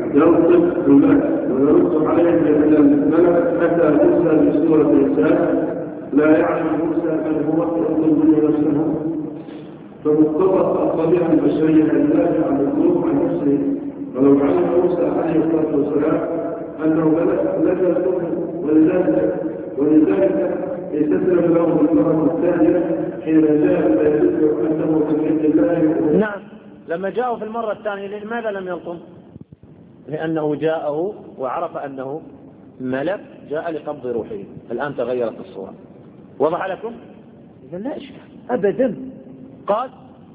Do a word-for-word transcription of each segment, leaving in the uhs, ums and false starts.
ينطق الملك ويرد عليه من الملك أتى موسى بسورة إنسان لا يعلم موسى من هو يطلب منه نفسه فمقتضى الطبيعة البشرية التي عن الظروف عن نفسه. ولو علم موسى عليه الصلاة والسلام أنه ملك لم يطلبه ولذلك ولذلك يستسلم له بالمرة الثانية حين جاء فيذكر أنه من عند الله. نعم، لما جاءه في المرة الثانية لماذا لم يلطم؟ لأنه جاءه وعرف أنه ملك جاء لقبض روحه. الآن تغيرت الصورة. وضح لكم؟ إذا لا إشكال أبدا. قال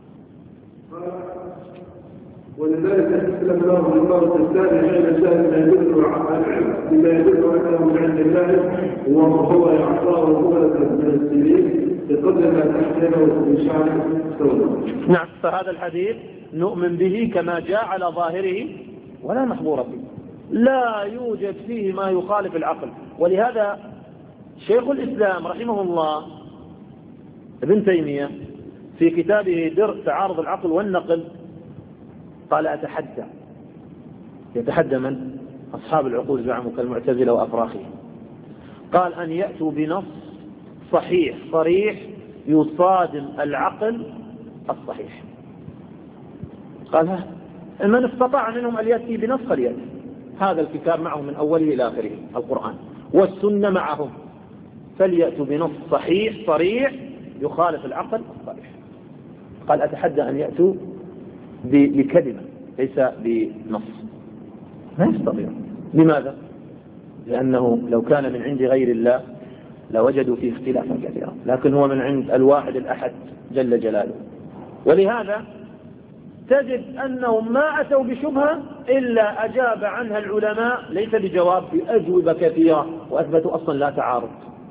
ولذلك يستسلم له بالمرة الثانية حين جاء بما يدل بما يدل أنه من عند الله وهو يعطاه مولد من السنين بقدر ما تحتاجه من شعر سوداء. نعم، فهذا الحديث نؤمن به كما جاء على ظاهره ولا محظور فيه، لا يوجد فيه ما يخالف العقل. ولهذا شيخ الإسلام رحمه الله ابن تيمية في كتابه درء تعارض العقل والنقل قال أتحدى، يتحدى من؟ أصحاب العقول زعموا كالمعتزلة وأفراخهم، قال أن يأتوا بنص صحيح صريح يصادم العقل الصحيح. قال ها من استطاع منهم أن يأتي بنص فليأتي. هذا الكتاب معه من أوله إلى آخره القرآن والسنة معهم، فليأتوا بنص صحيح صريح يخالف العقل الصحيح. قال أتحدى أن يأتوا بكلمة ليس بنص، ما يستطيع. لماذا؟ لأنه لو كان من عند غير الله لوجدوا فيه اختلافا كثيرا، لكن هو من عند الواحد الأحد جل جلاله. ولهذا تجد أنهم ما أتوا بشبهة إلا أجاب عنها العلماء ليس بجواب، بأجوبة كثيرة، وأثبتوا أصلا لا تعارض.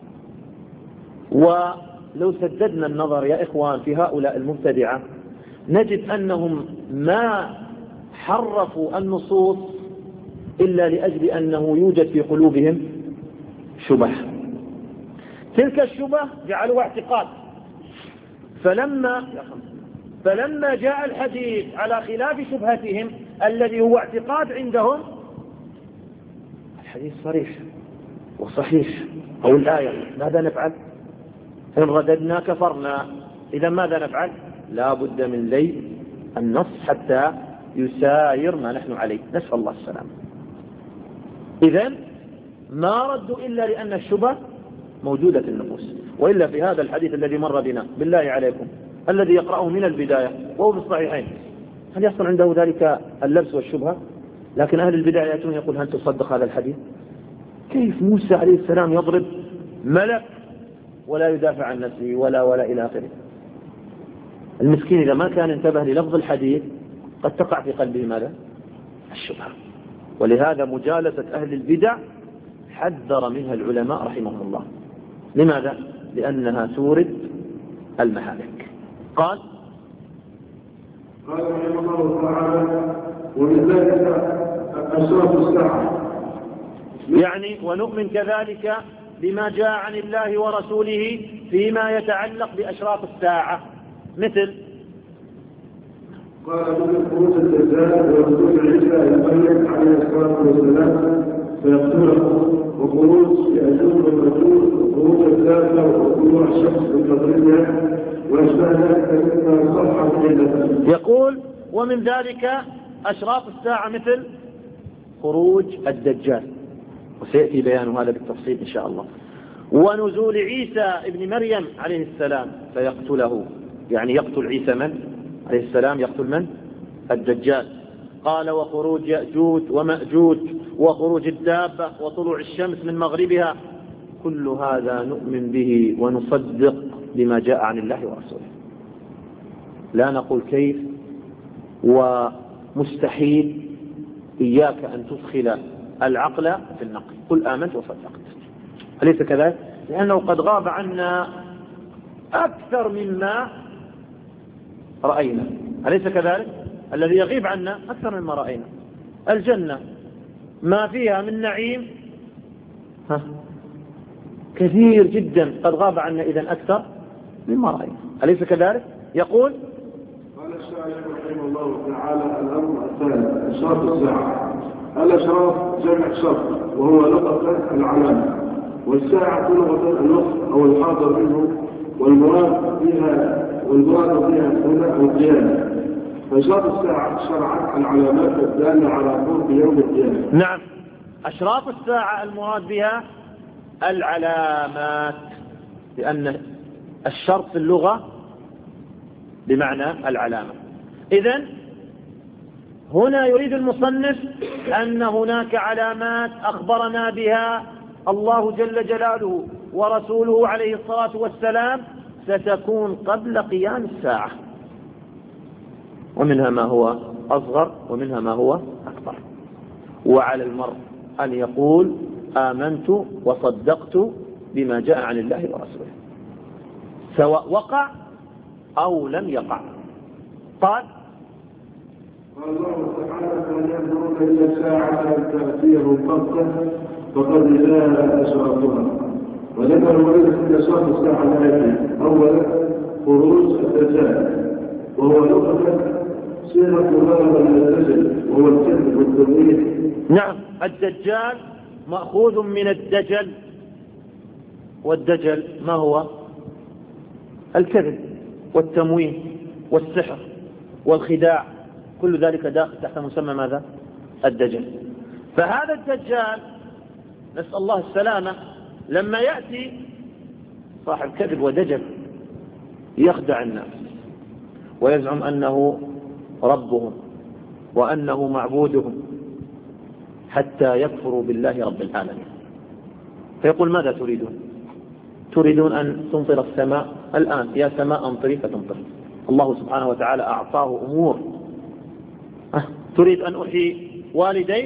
ولو سددنا النظر يا إخوان في هؤلاء المبتدعة نجد أنهم ما حرفوا النصوص إلا لأجل أنه يوجد في قلوبهم شبه. تلك الشبه جعلوها اعتقاد، فلما فلما جاء الحديث على خلاف شبهتهم الذي هو اعتقاد عندهم، الحديث صريح وصحيح أو الآية، ماذا نفعل؟ إن رددنا كفرنا. إذا ماذا نفعل؟ لا بد من لي النص حتى يساير ما نحن عليه، نسأل الله السلام. إذن ما ردوا إلا لأن الشبه موجودة في النفوس. وإلا في هذا الحديث الذي مر بنا بالله عليكم الذي يقرأه من البداية وهو في الصحيحين، هل يحصل عنده ذلك اللبس والشبهة؟ لكن أهل البدع يأتون يقول هل تصدق هذا الحديث؟ كيف موسى عليه السلام يضرب ملك ولا يدافع عن نفسه ولا ولا إلى آخره؟ المسكين إذا ما كان انتبه للفظ الحديث قد تقع في قلبه ماذا؟ الشبهة. ولهذا مجالسة أهل البدع حذر منها العلماء رحمهم الله. لماذا؟ لأنها تورد المهالك. قال قال رحمه الله تعالى ومن ذلك أشراط الساعة، يعني ونؤمن كذلك بما جاء عن الله ورسوله فيما يتعلق بأشراط الساعة، مثل قال مثل خروج الدجال ورسول عيسى المريم عليه الصلاة والسلام فيقتله، وخروج يأجوج والمأجوج وخروج الدابة وطلوع الشمس بالقدرية وأشباه ذلك مما صح في. يقول ومن ذلك أشراط الساعة مثل خروج الدجال، وسيأتي بيان هذا بالتفصيل إن شاء الله، ونزول عيسى ابن مريم عليه السلام فيقتله، يعني يقتل عيسى من؟ عليه السلام يقتل من؟ الدجال. قال وخروج يأجوج ومأجوج وخروج الدابة وطلوع الشمس من مغربها، كل هذا نؤمن به ونصدق بما جاء عن الله ورسوله، لا نقول كيف ومستحيل. إياك أن تدخل العقل في النقل، قل آمنت وصدقت، أليس كذلك؟ لأنه قد غاب عنا أكثر مما رأينا، أليس كذلك؟ الذي يغيب عنا أكثر مما رأينا. الجنة ما فيها من نعيم ها كثير جدا قد غاب عنا إذن أكثر مما رأينا، أليس كذلك؟ يقول قال الشاعر رحمه الله تعالى الأمر الثالث أشراط الساعة الأشراف جمع شرط وهو لغة العلامة، والساعة لغة الوقت أو الحاضر منه، والمراد بها والمراد بها هنا القيامة. فشرط الساعة شرعا العلامات الدالة على قرب يوم القيامة. نعم، أشراط الساعة المراد بها العلامات، لأن الشرط في اللغة بمعنى العلامة. إذن هنا يريد المصنف أن هناك علامات أخبرنا بها الله جل جلاله ورسوله عليه الصلاة والسلام ستكون قبل قيام الساعة، ومنها ما هو أصغر ومنها ما هو أكبر. وعلى المرء أن يقول آمنت وصدقت بما جاء عن الله ورسوله، سواء وقع أو لم يقع. قال قال الله تعالى: فهل ينظرون إلا الساعة أن تأتيهم بغتة فقد جاء أشراطها. وذكر ولد في أشراط الساعة الآتية: أولا خروج الدجال، وهو لغة صيغة مبالغة من الدجل، وهو الكذب والتمويه. نعم، الدجال مأخوذ من الدجل، والدجل ما هو؟ الكذب والتمويه والسحر والخداع، كل ذلك داخل تحت مسمى ماذا؟ الدجل. فهذا الدجال نسأل الله السلامة لما يأتي صاحب كذب ودجل يخدع الناس ويزعم أنه ربهم وأنه معبودهم حتى يكفروا بالله رب العالمين، فيقول: ماذا تريدون؟ تريدون أن تمطر السماء الآن، يا سماء امطري فتمطر. الله سبحانه وتعالى أعطاه أمور. أه. تريد أن أحيي والديك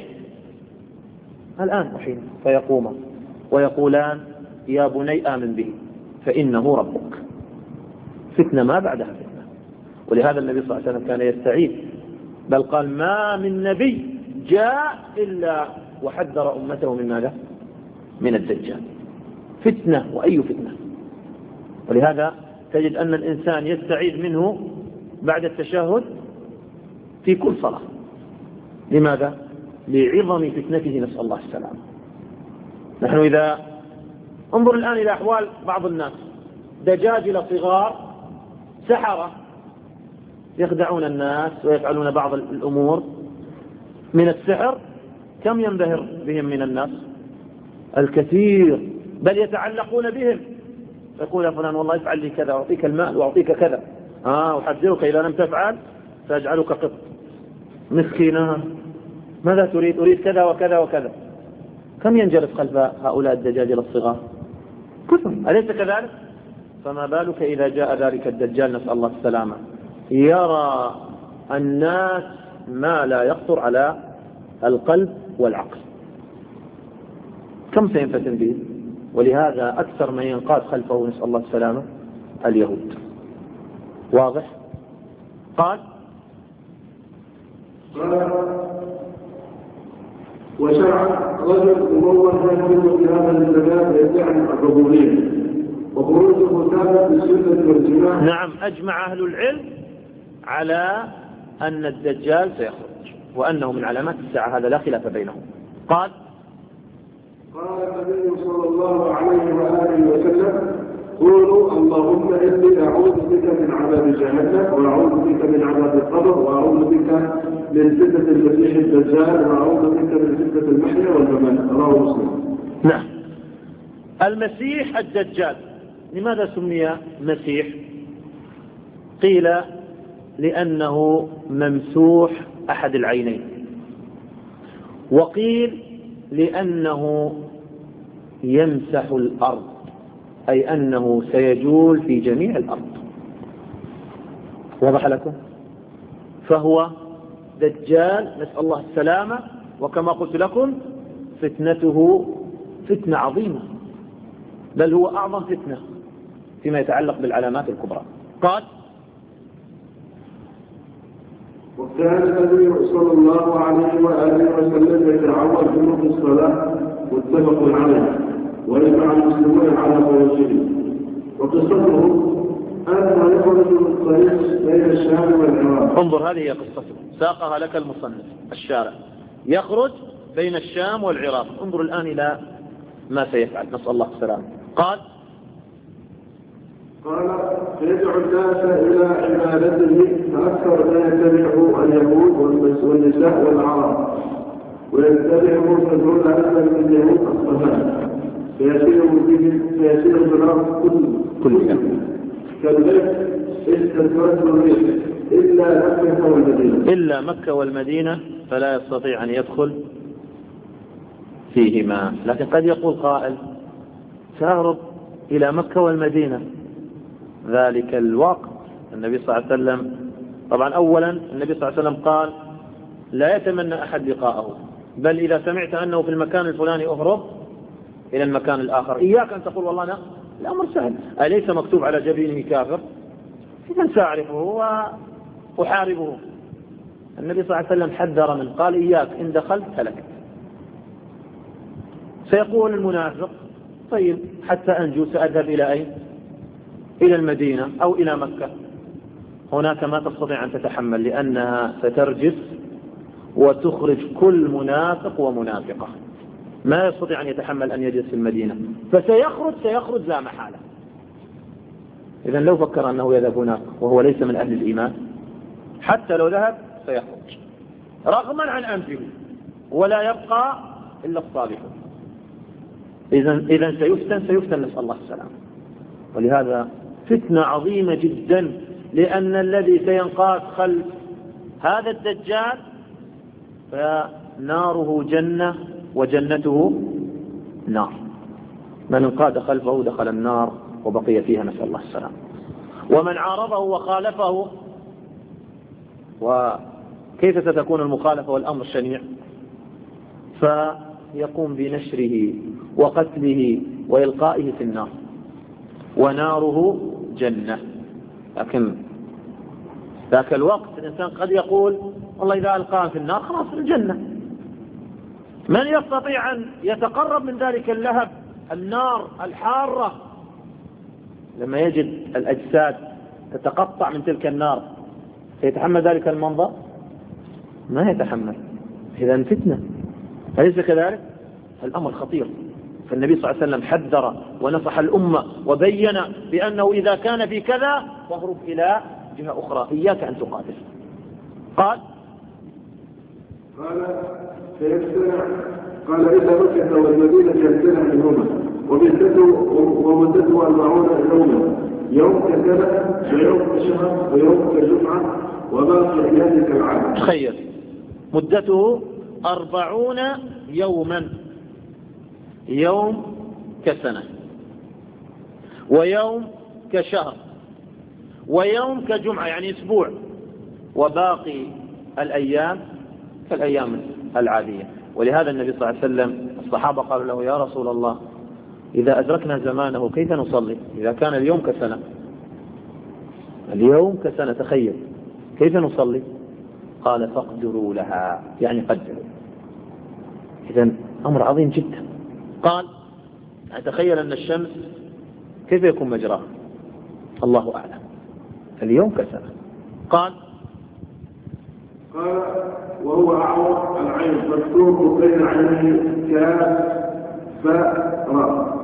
الآن أحيي، فيقوم ويقولان: يا بني آمن به فإنه ربك. فتنة ما بعدها فتنة. ولهذا النبي صلى الله عليه وسلم كان يستعيذ، بل قال: ما من نبي جاء إلا وحذر أمته من ماذا؟ من الدجال. فتنة، وأي فتنة. ولهذا تجد أن الإنسان يستعيذ منه بعد التشهد في كل صلاة. لماذا؟ لعظم فتنته، نسأل الله السلام. نحن إذا انظر الآن إلى أحوال بعض الناس، دجاجل صغار سحرة يخدعون الناس ويفعلون بعض الأمور من السحر، كم ينبهر بهم من الناس؟ الكثير، بل يتعلقون بهم. يقول: يا فلان والله افعل لي كذا وأعطيك المال وأعطيك كذا، آه أحذرك إذا لم تفعل سأجعلك قط. مسكينة، ماذا تريد؟ أريد كذا وكذا وكذا. كم ينجلس خلف هؤلاء الدجاجل الصغار؟ كثر، أليس كذلك؟ فما بالك إذا جاء ذلك الدجال، نسأل الله السلامة، يرى الناس ما لا يخطر على القلب والعقل، كم سينفتن به؟ ولهذا أكثر من ينقاد خلفه، نسأل الله السلامة، اليهود. واضح؟ قال: وشرع رجل مموه يكون في هذا الزمان يدعي الربوبية، وخروجه ثابت بالسنة والجماعة. نعم، أجمع أهل العلم على أن الدجال سيخرج، وأنه من علامات الساعة، هذا لا خلاف بينهم. قال: قال النبي صلى الله عليه وآله وسلم: قولوا اللهم إني أعوذ بك من عذاب جهنم، وأعوذ بك من عذاب القبر، وأعوذ بك من فتنة المسيح الدجال، وأعوذ بك من فتنة المحيا والممات. رواه مسلم. نعم، المسيح الدجال لماذا سمي مسيح؟ قيل لأنه ممسوح أحد العينين، وقيل لأنه يمسح الأرض، أي أنه سيجول في جميع الأرض. وضح لكم؟ فهو دجال، نسأل الله السلامة، وكما قلت لكم فتنته فتنة عظيمة، بل هو أعظم فتنة فيما يتعلق بالعلامات الكبرى. قال: وكان النبي صلى الله عليه وآله وسلم يتعوذ منه في الصلاة، متفق عليه، ويجمع المسلمون على فوزه. وقصته أنه يخرج من الطريق بين الشام والعراق. انظر، هذه هي قصته، ساقها لك المصنف الشارع. يخرج بين الشام والعراق. انظروا الآن إلى ما سيفعل، نسأل الله السلامة. قال قال فيدعو الناس إلى عبادته، فأكثر ما يتبعه اليهود والنساء والعرب، ويتبعه سبعون ألفا من يهود أصفهان، فيسير بهم فيسير النار كل كل يوم كالبيت استدرت الريح إلا مكة والمدينة إلا مكة والمدينة فلا يستطيع أن يدخل فيهما. لكن قد يقول قائل سأهرب إلى مكة والمدينة، ذلك الوقت النبي صلى الله عليه وسلم طبعا أولا النبي صلى الله عليه وسلم قال لا يتمنى أحد لقاءه، بل إذا سمعت أنه في المكان الفلاني أهرب إلى المكان الآخر. إياك أن تقول والله لا، الأمر سهل، أليس مكتوب على جبينه كافر؟ إذا سأعرفه وأحاربه. النبي صلى الله عليه وسلم حذر من قال إياك إن دخلت هلكت. سيقول المنافق طيب حتى أنجو سأذهب إلى أين؟ إلى المدينة أو إلى مكة. هناك ما تستطيع أن تتحمل، لأنها سترجس وتخرج كل منافق ومنافقة، ما يستطيع أن يتحمل أن يجلس في المدينة، فسيخرج سيخرج لا محالة. إذن لو فكر أنه يذهب هناك وهو ليس من أهل الإيمان، حتى لو ذهب سيخرج رغما عن أنفه، ولا يبقى إلا الصالحون. إذن إذن سيفتن سيفتن نسأل الله السلامة. ولهذا فتنة عظيمة جدا، لأن الذي سينقاد خلف هذا الدجال فناره جنة وجنته نار، من انقاد خلفه دخل النار وبقي فيها نسأل الله السلامة. ومن عارضه وخالفه، وكيف ستكون المخالفة والأمر الشنيع؟ فيقوم بنشره وقتله وإلقائه في النار، وناره جنة. لكن ذاك الوقت الإنسان قد يقول والله إذا ألقاه في النار خلاص الجنة. من يستطيع أن يتقرب من ذلك اللهب النار الحارة لما يجد الأجساد تتقطع من تلك النار؟ سيتحمل ذلك المنظر؟ ما يتحمل. إذن فتنة، أليس كذلك؟ الأمر خطير. فالنبي صلى الله عليه وسلم حذر ونصح الأمة وبين بأنه إذا كان في كذا فاهرب إلى جهة أخرى، إياك أن تقاتل. قال قال فيجتمع قال إلا مكة والمدينة يجتمع منهما، ومدته أربعون يوما، يوم كسنة ويوم كشهر ويوم كجمعة وباقي أيام كالعام. تخيل مدته أربعون يوما، يوم كسنة ويوم كشهر ويوم كجمعة يعني أسبوع، وباقي الأيام كالأيام العادية. ولهذا النبي صلى الله عليه وسلم الصحابة قالوا له يا رسول الله إذا أدركنا زمانه كيف نصلي؟ إذا كان اليوم كسنة، اليوم كسنة تخيل كيف نصلي؟ قال فاقدروا لها، يعني قدروا. إذن أمر عظيم جدا. قال تخيل أن الشمس كيف يكون مجراها؟ الله أعلم. اليوم كسنة. قال قال وهو أعور العين مكتوب بين عينيه كاف فاء راء،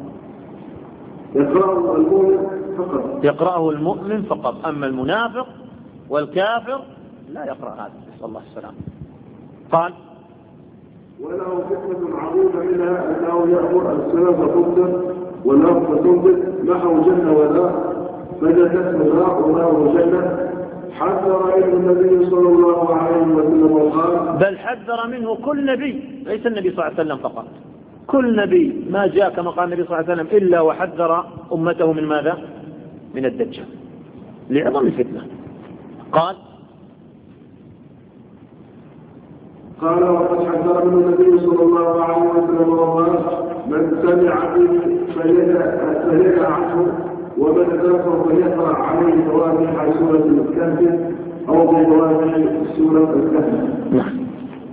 يقرأه المؤمن فقط يقرأه المؤمن فقط، أما المنافق والكافر لا يقرأ هذا، نسأل الله السلامة. قال وله فتنة عظيمة منها أنه يأمر السماء فتمطر والأرض فتنبت نحو جنة ونار، فجدت نار ونار وجنة، حذر منه النبي صلى الله عليه وسلم وقال بل حذر منه كل نبي، ليس النبي صلى الله عليه وسلم فقط، كل نبي ما جاء كما قال النبي صلى الله عليه وسلم إلا وحذر أمته من ماذا؟ من الدجال لعظم الفتنة. قال قال وقد حذر منه النبي صلى الله عليه وسلم وقال من سمع به فليدع عنه، ومن ذاكر فليقرأ عليه فواتح سورة الكهف أو بفواتح سورة الكهف. نعم.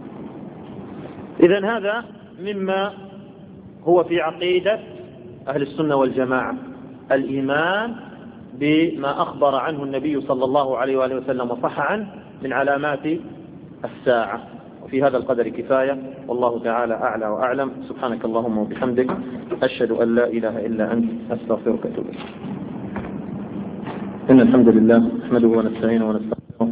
إذن هذا مما هو في عقيدة أهل السنة والجماعة، الإيمان بما أخبر عنه النبي صلى الله عليه وآله وسلم وصح عنه من علامات الساعة. في هذا القدر كفاية، والله تعالى أعلى وأعلم. سبحانك اللهم وبحمدك، أشهد أن لا إله إلا أنت، أستغفرك وأتوب إليك. إن الحمد لله نحمده ونستعينه ونستغفره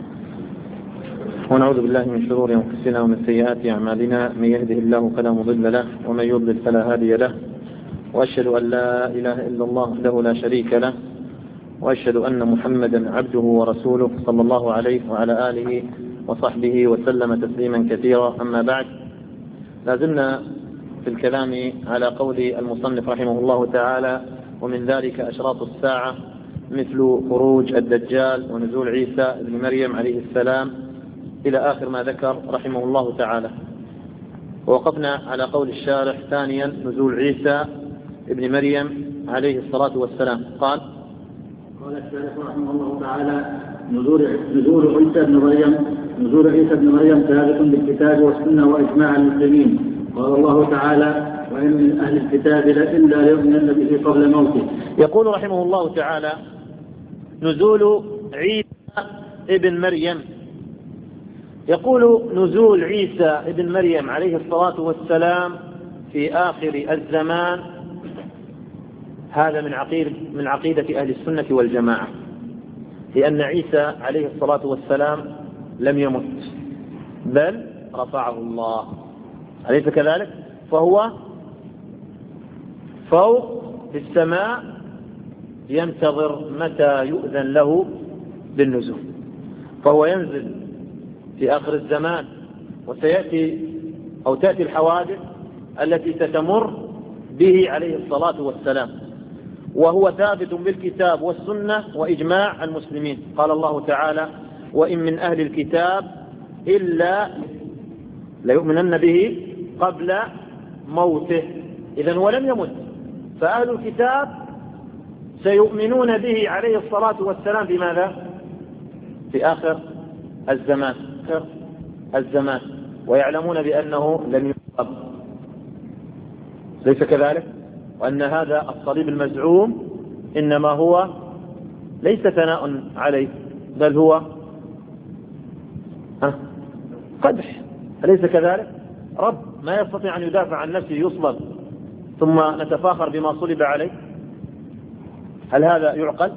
ونعوذ بالله من شرور أنفسنا ومن سيئات أعمالنا، من يهده الله فلا مضل له ومن يضلل فلا هادي له، وأشهد أن لا إله إلا الله وحده لا شريك له، وأشهد أن محمدا عبده ورسوله صلى الله عليه وعلى آله وصحبه وسلم تسليما كثيرا. أما بعد، لازلنا في الكلام على قول المصنف رحمه الله تعالى: ومن ذلك أشراط الساعة مثل خروج الدجال ونزول عيسى بن مريم عليه السلام إلى آخر ما ذكر رحمه الله تعالى. ووقفنا على قول الشارح ثانيا: نزول عيسى ابن مريم عليه الصلاة والسلام. قال قال الشارح رحمه الله تعالى: نزول نزول عيسى بن مريم نزول عيسى بن مريم ثابت بالكتاب والسنة وإجماع المسلمين. قال الله تعالى: وإن من أهل الكتاب إلا ليؤمنن به قبل موته. يقول رحمه الله تعالى: نزول عيسى ابن مريم. يقول: نزول عيسى ابن مريم عليه الصلاة والسلام في آخر الزمان، هذا من عقيدة من عقيدة أهل السنة والجماعة، لأن عيسى عليه الصلاة والسلام لم يمت بل رفعه الله، أليس كذلك؟ فهو فوق في السماء ينتظر متى يؤذن له بالنزول، فهو ينزل في آخر الزمان، وسيأتي أو تأتي الحوادث التي ستمر به عليه الصلاة والسلام، وهو ثابت بالكتاب والسنة وإجماع المسلمين. قال الله تعالى: وإن من أهل الكتاب إلا ليؤمنن به قبل موته. إذن ولم يمت، فأهل الكتاب سيؤمنون به عليه الصلاة والسلام بماذا؟ في آخر الزمان آخر الزمان ويعلمون بأنه لم يقبل، ليس كذلك؟ وأن هذا الصليب المزعوم إنما هو ليس ثناء عليه، بل هو قدح، أليس كذلك؟ رب ما يستطيع أن يدافع عن نفسه يصلب ثم نتفاخر بما صلب عليه، هل هذا يعقل؟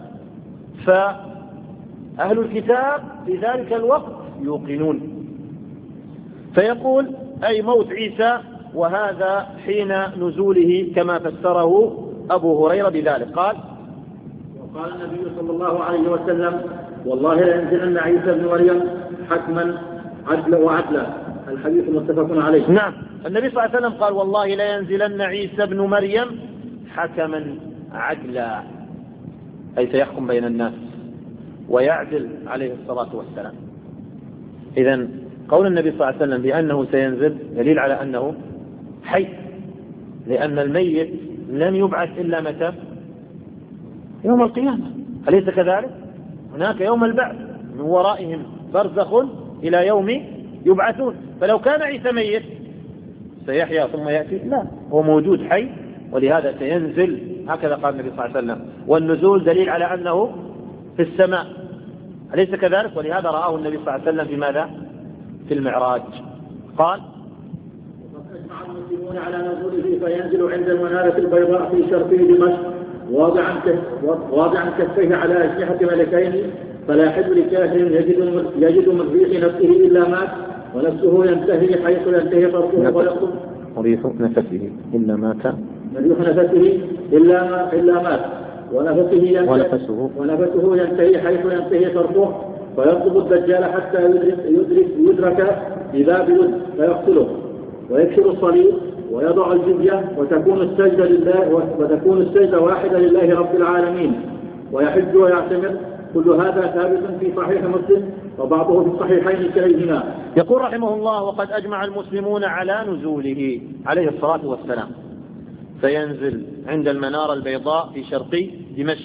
فأهل الكتاب في ذلك الوقت يوقنون، فيقول: أي موت عيسى، وهذا حين نزوله كما فسره أبو هريرة بذلك. قال: وقال النبي صلى الله عليه وسلم: والله لينزلن عيسى بن مريم حكما عدلا وعدلا. الحديث متفق عليه. نعم، النبي صلى الله عليه وسلم قال: والله لينزلن عيسى بن مريم حكما عدلا، أي سيحكم بين الناس ويعدل عليه الصلاة والسلام. إذن قول النبي صلى الله عليه وسلم بأنه سينزل دليل على أنه حي، لأن الميت لم يبعث إلا متى؟ يوم القيامة، أليس كذلك؟ هناك يوم البعث، من ورائهم برزخ إلى يوم يبعثون. فلو كان عيسى ميت سيحيا ثم يأتي؟ لا، هو موجود حي، ولهذا سينزل، هكذا قال النبي صلى الله عليه وسلم. والنزول دليل على أنه في السماء، أليس كذلك؟ ولهذا رآه النبي صلى الله عليه وسلم في ماذا؟ في المعراج. قال: وقد أجمع المسلمون على نزوله، فينزل عند المنارة البيضاء في شرقي دمشق واضعا واضعا كفيه على أجنحة ملكين، فلا يحل لكافر يجد يجد من ريح نفسه إلا مات، ونفسه ينتهي حيث ينتهي طرفه ويقوم. ريح نفسه إلا مات ريح نفسه إلا إلا مات ونفسه ينتهي, ونفسه. ونفسه ينتهي حيث ينتهي طرفه، فيطلب الدجال حتى يدرك يدرك يدرك بباب يد فيقتله، ويكسر الصليب ويضع الجزية، وتكون السجدة لله وتكون السجدة واحدة لله رب العالمين، ويحج ويعتمر. كل هذا ثابت في صحيح مسلم وبعضه في الصحيحين كليهما. يقول رحمه الله: وقد أجمع المسلمون على نزوله عليه الصلاة والسلام، فينزل عند المنارة البيضاء في شرقي دمشق.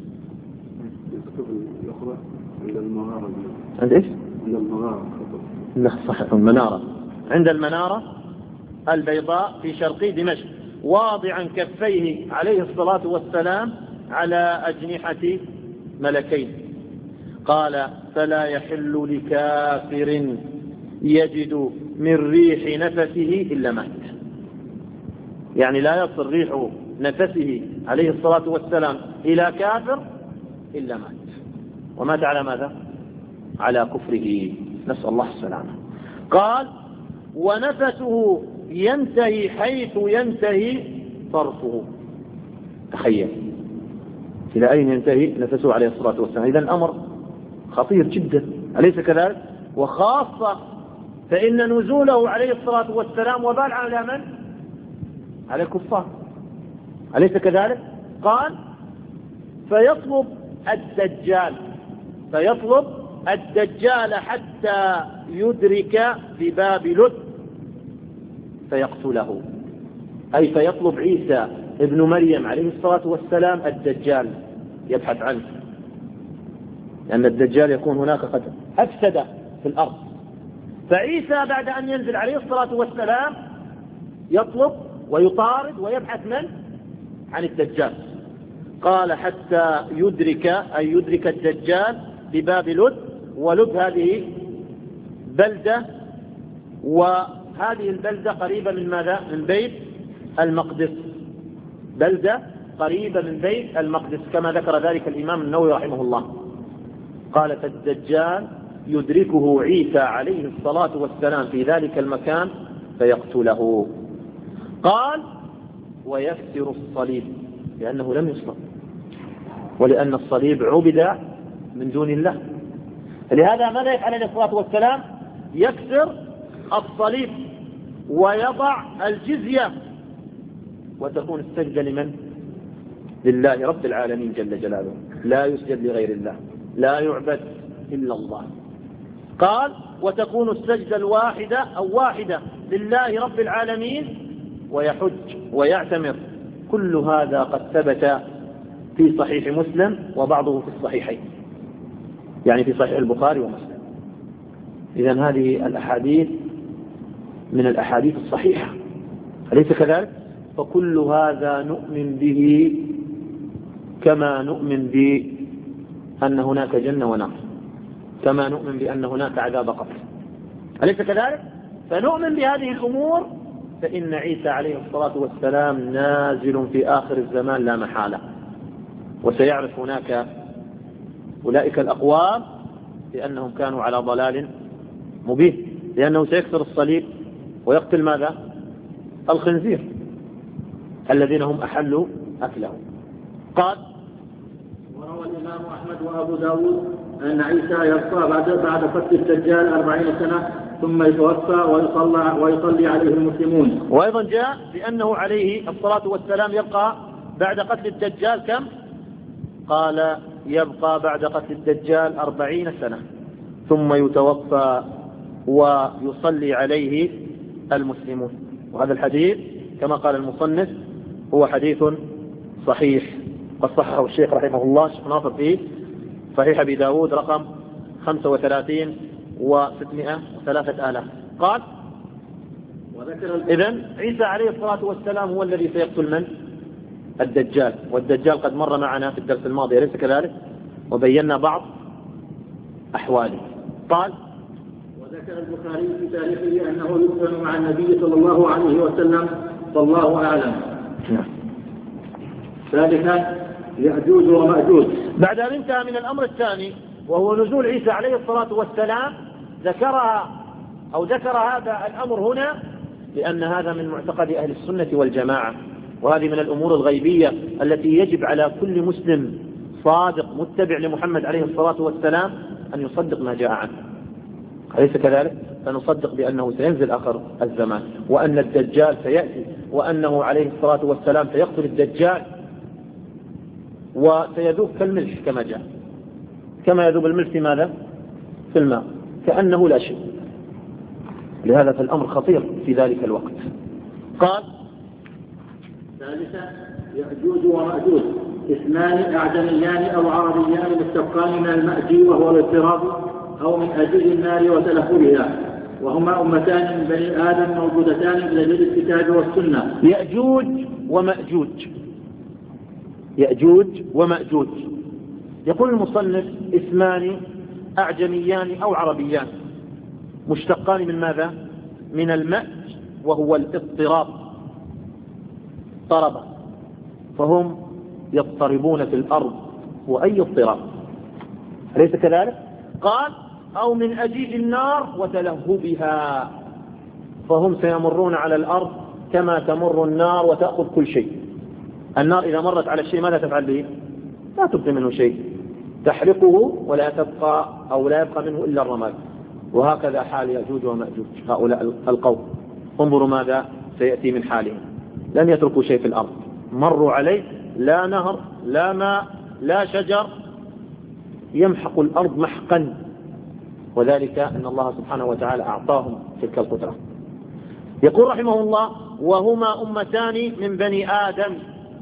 عند المنارة عند إيش؟ عند المنارة لا صحيح، المنارة عند المنارة البيضاء في شرقي دمشق، واضعا كفيه عليه الصلاة والسلام على أجنحة ملكين. قال: فلا يحل لكافر يجد من ريح نفسه إلا مات. يعني لا يصل ريح نفسه عليه الصلاة والسلام إلى كافر إلا مات، ومات على ماذا؟ على كفره، نسأل الله السلامة. قال ونفسه ينتهي حيث ينتهي طرفه. تخيل إلى أين ينتهي نفسه عليه الصلاة والسلام. إذن الأمر خطير جدا، أليس كذلك؟ وخاصة فإن نزوله عليه الصلاة والسلام وبال على من؟ على الكفار، أليس كذلك؟ قال فيطلب الدجال فيطلب الدجال حتى يدرك بباب لد فيقتله، أي فيطلب عيسى ابن مريم عليه الصلاة والسلام الدجال يبحث عنه، لأن الدجال يكون هناك قد أفسد في الأرض. فعيسى بعد أن ينزل عليه الصلاة والسلام يطلب ويطارد ويبحث من؟ عن الدجال. قال حتى يدرك أي يدرك الدجال بباب لد، ولد هذه بلدة، وهذه البلدة قريبة من ماذا؟ من بيت المقدس، بلدة قريبة من بيت المقدس كما ذكر ذلك الإمام النووي رحمه الله. قال فالدجال يدركه عيسى عليه الصلاة والسلام في ذلك المكان فيقتله. قال ويكسر الصليب لأنه لم يصلب، ولأن الصليب عبد من دون الله. لهذا ماذا يفعل عليه الصلاة والسلام؟ يكسر الصليب ويضع الجزية، وتكون السجدة لمن؟ لله رب العالمين جل جلاله، لا يسجد لغير الله، لا يعبد إلا الله. قال وتكون السجدة الواحدة أو واحدة لله رب العالمين، ويحج ويعتمر. كل هذا قد ثبت في صحيح مسلم وبعضه في الصحيحين، يعني في صحيح البخاري ومسلم. إذن هذه الأحاديث من الأحاديث الصحيحة، أليس كذلك؟ فكل هذا نؤمن به كما نؤمن بأن هناك جنة ونار، كما نؤمن بأن هناك عذاب قبر، أليس كذلك؟ فنؤمن بهذه الأمور. فإن عيسى عليه الصلاة والسلام نازل في آخر الزمان لا محالة، وسيعرف هناك أولئك الأقوام لأنهم كانوا على ضلال مبين، لأنه سيكسر الصليب ويقتل ماذا؟ الخنزير الذين هم أحلوا أكله. قال وروى الإمام أحمد وأبو داود أن عيسى يبقى بعد بعد قتل الدجال أربعين سنة ثم يتوفى ويصلى, ويصلي عليه المسلمون. وأيضا جاء بأنه عليه الصلاة والسلام يبقى بعد قتل الدجال كم؟ قال يبقى بعد قتل الدجال أربعين سنة ثم يتوفى ويصلي عليه المسلمون. وهذا الحديث كما قال المصنف هو حديث صحيح، قد صححه الشيخ رحمه الله الشيخ ناصر في صحيح أبي داود رقم خمسة وثلاثين وستمائة وثلاثة آلاف. قال إذن عيسى عليه الصلاة والسلام هو الذي سيقتل من؟ الدجال، والدجال قد مر معنا في الدرس الماضي أليس كذلك؟ وبينا بعض أحواله. قال وذكر البخاري في تاريخه أنه يدفن مع النبي صلى الله عليه وسلم والله أعلم. ثالثا يأجوج ومأجوج. بعد أن انتهى من الأمر الثاني وهو نزول عيسى عليه الصلاة والسلام ذكرها أو ذكر هذا الأمر هنا لأن هذا من معتقد أهل السنة والجماعة، وهذه من الأمور الغيبية التي يجب على كل مسلم صادق متبع لمحمد عليه الصلاة والسلام أن يصدق ما جاء عنه، أليس كذلك؟ فنصدق بأنه سينزل آخر الزمان، وأن الدجال سيأتي، وأنه عليه الصلاة والسلام سيقتل الدجال وسيذوب كالملح كما جاء، كما يذوب الملح في ماذا؟ في الماء كأنه لا شيء. لهذا فالأمر خطير في ذلك الوقت. قال ثالثا يأجوج ومأجوج اثنان أعجميان أو عربيان مستبقان من المأجي وهو الاضطراب أو من أجل النار وتلفلها، وهما أمتان من بني آدم موجودتان بدليل الكتاب والسنة. يأجوج ومأجوج، يأجوج ومأجوج. يقول المصنف اسمان أعجميان أو عربيان مشتقان من ماذا؟ من المأج وهو الاضطراب، اضطرب، فهم يضطربون في الأرض. وأي اضطراب؟ أليس كذلك؟ قال أو من أجيج النار وتلهبها، فهم سيمرون على الأرض كما تمر النار وتأخذ كل شيء. النار إذا مرت على الشيء ماذا تفعل به؟ لا تبقي منه شيء، تحرقه ولا تبقى أو لا يبقى منه إلا الرماد. وهكذا حال يأجوج ومأجوج هؤلاء القوم. انظروا ماذا سيأتي من حالهم، لن يتركوا شيء في الأرض، مروا عليه لا نهر لا ماء لا شجر، يمحق الأرض محقا. وذلك أن الله سبحانه وتعالى أعطاهم تلك القدرة. يقول رحمه الله وهما أمتان من بني آدم،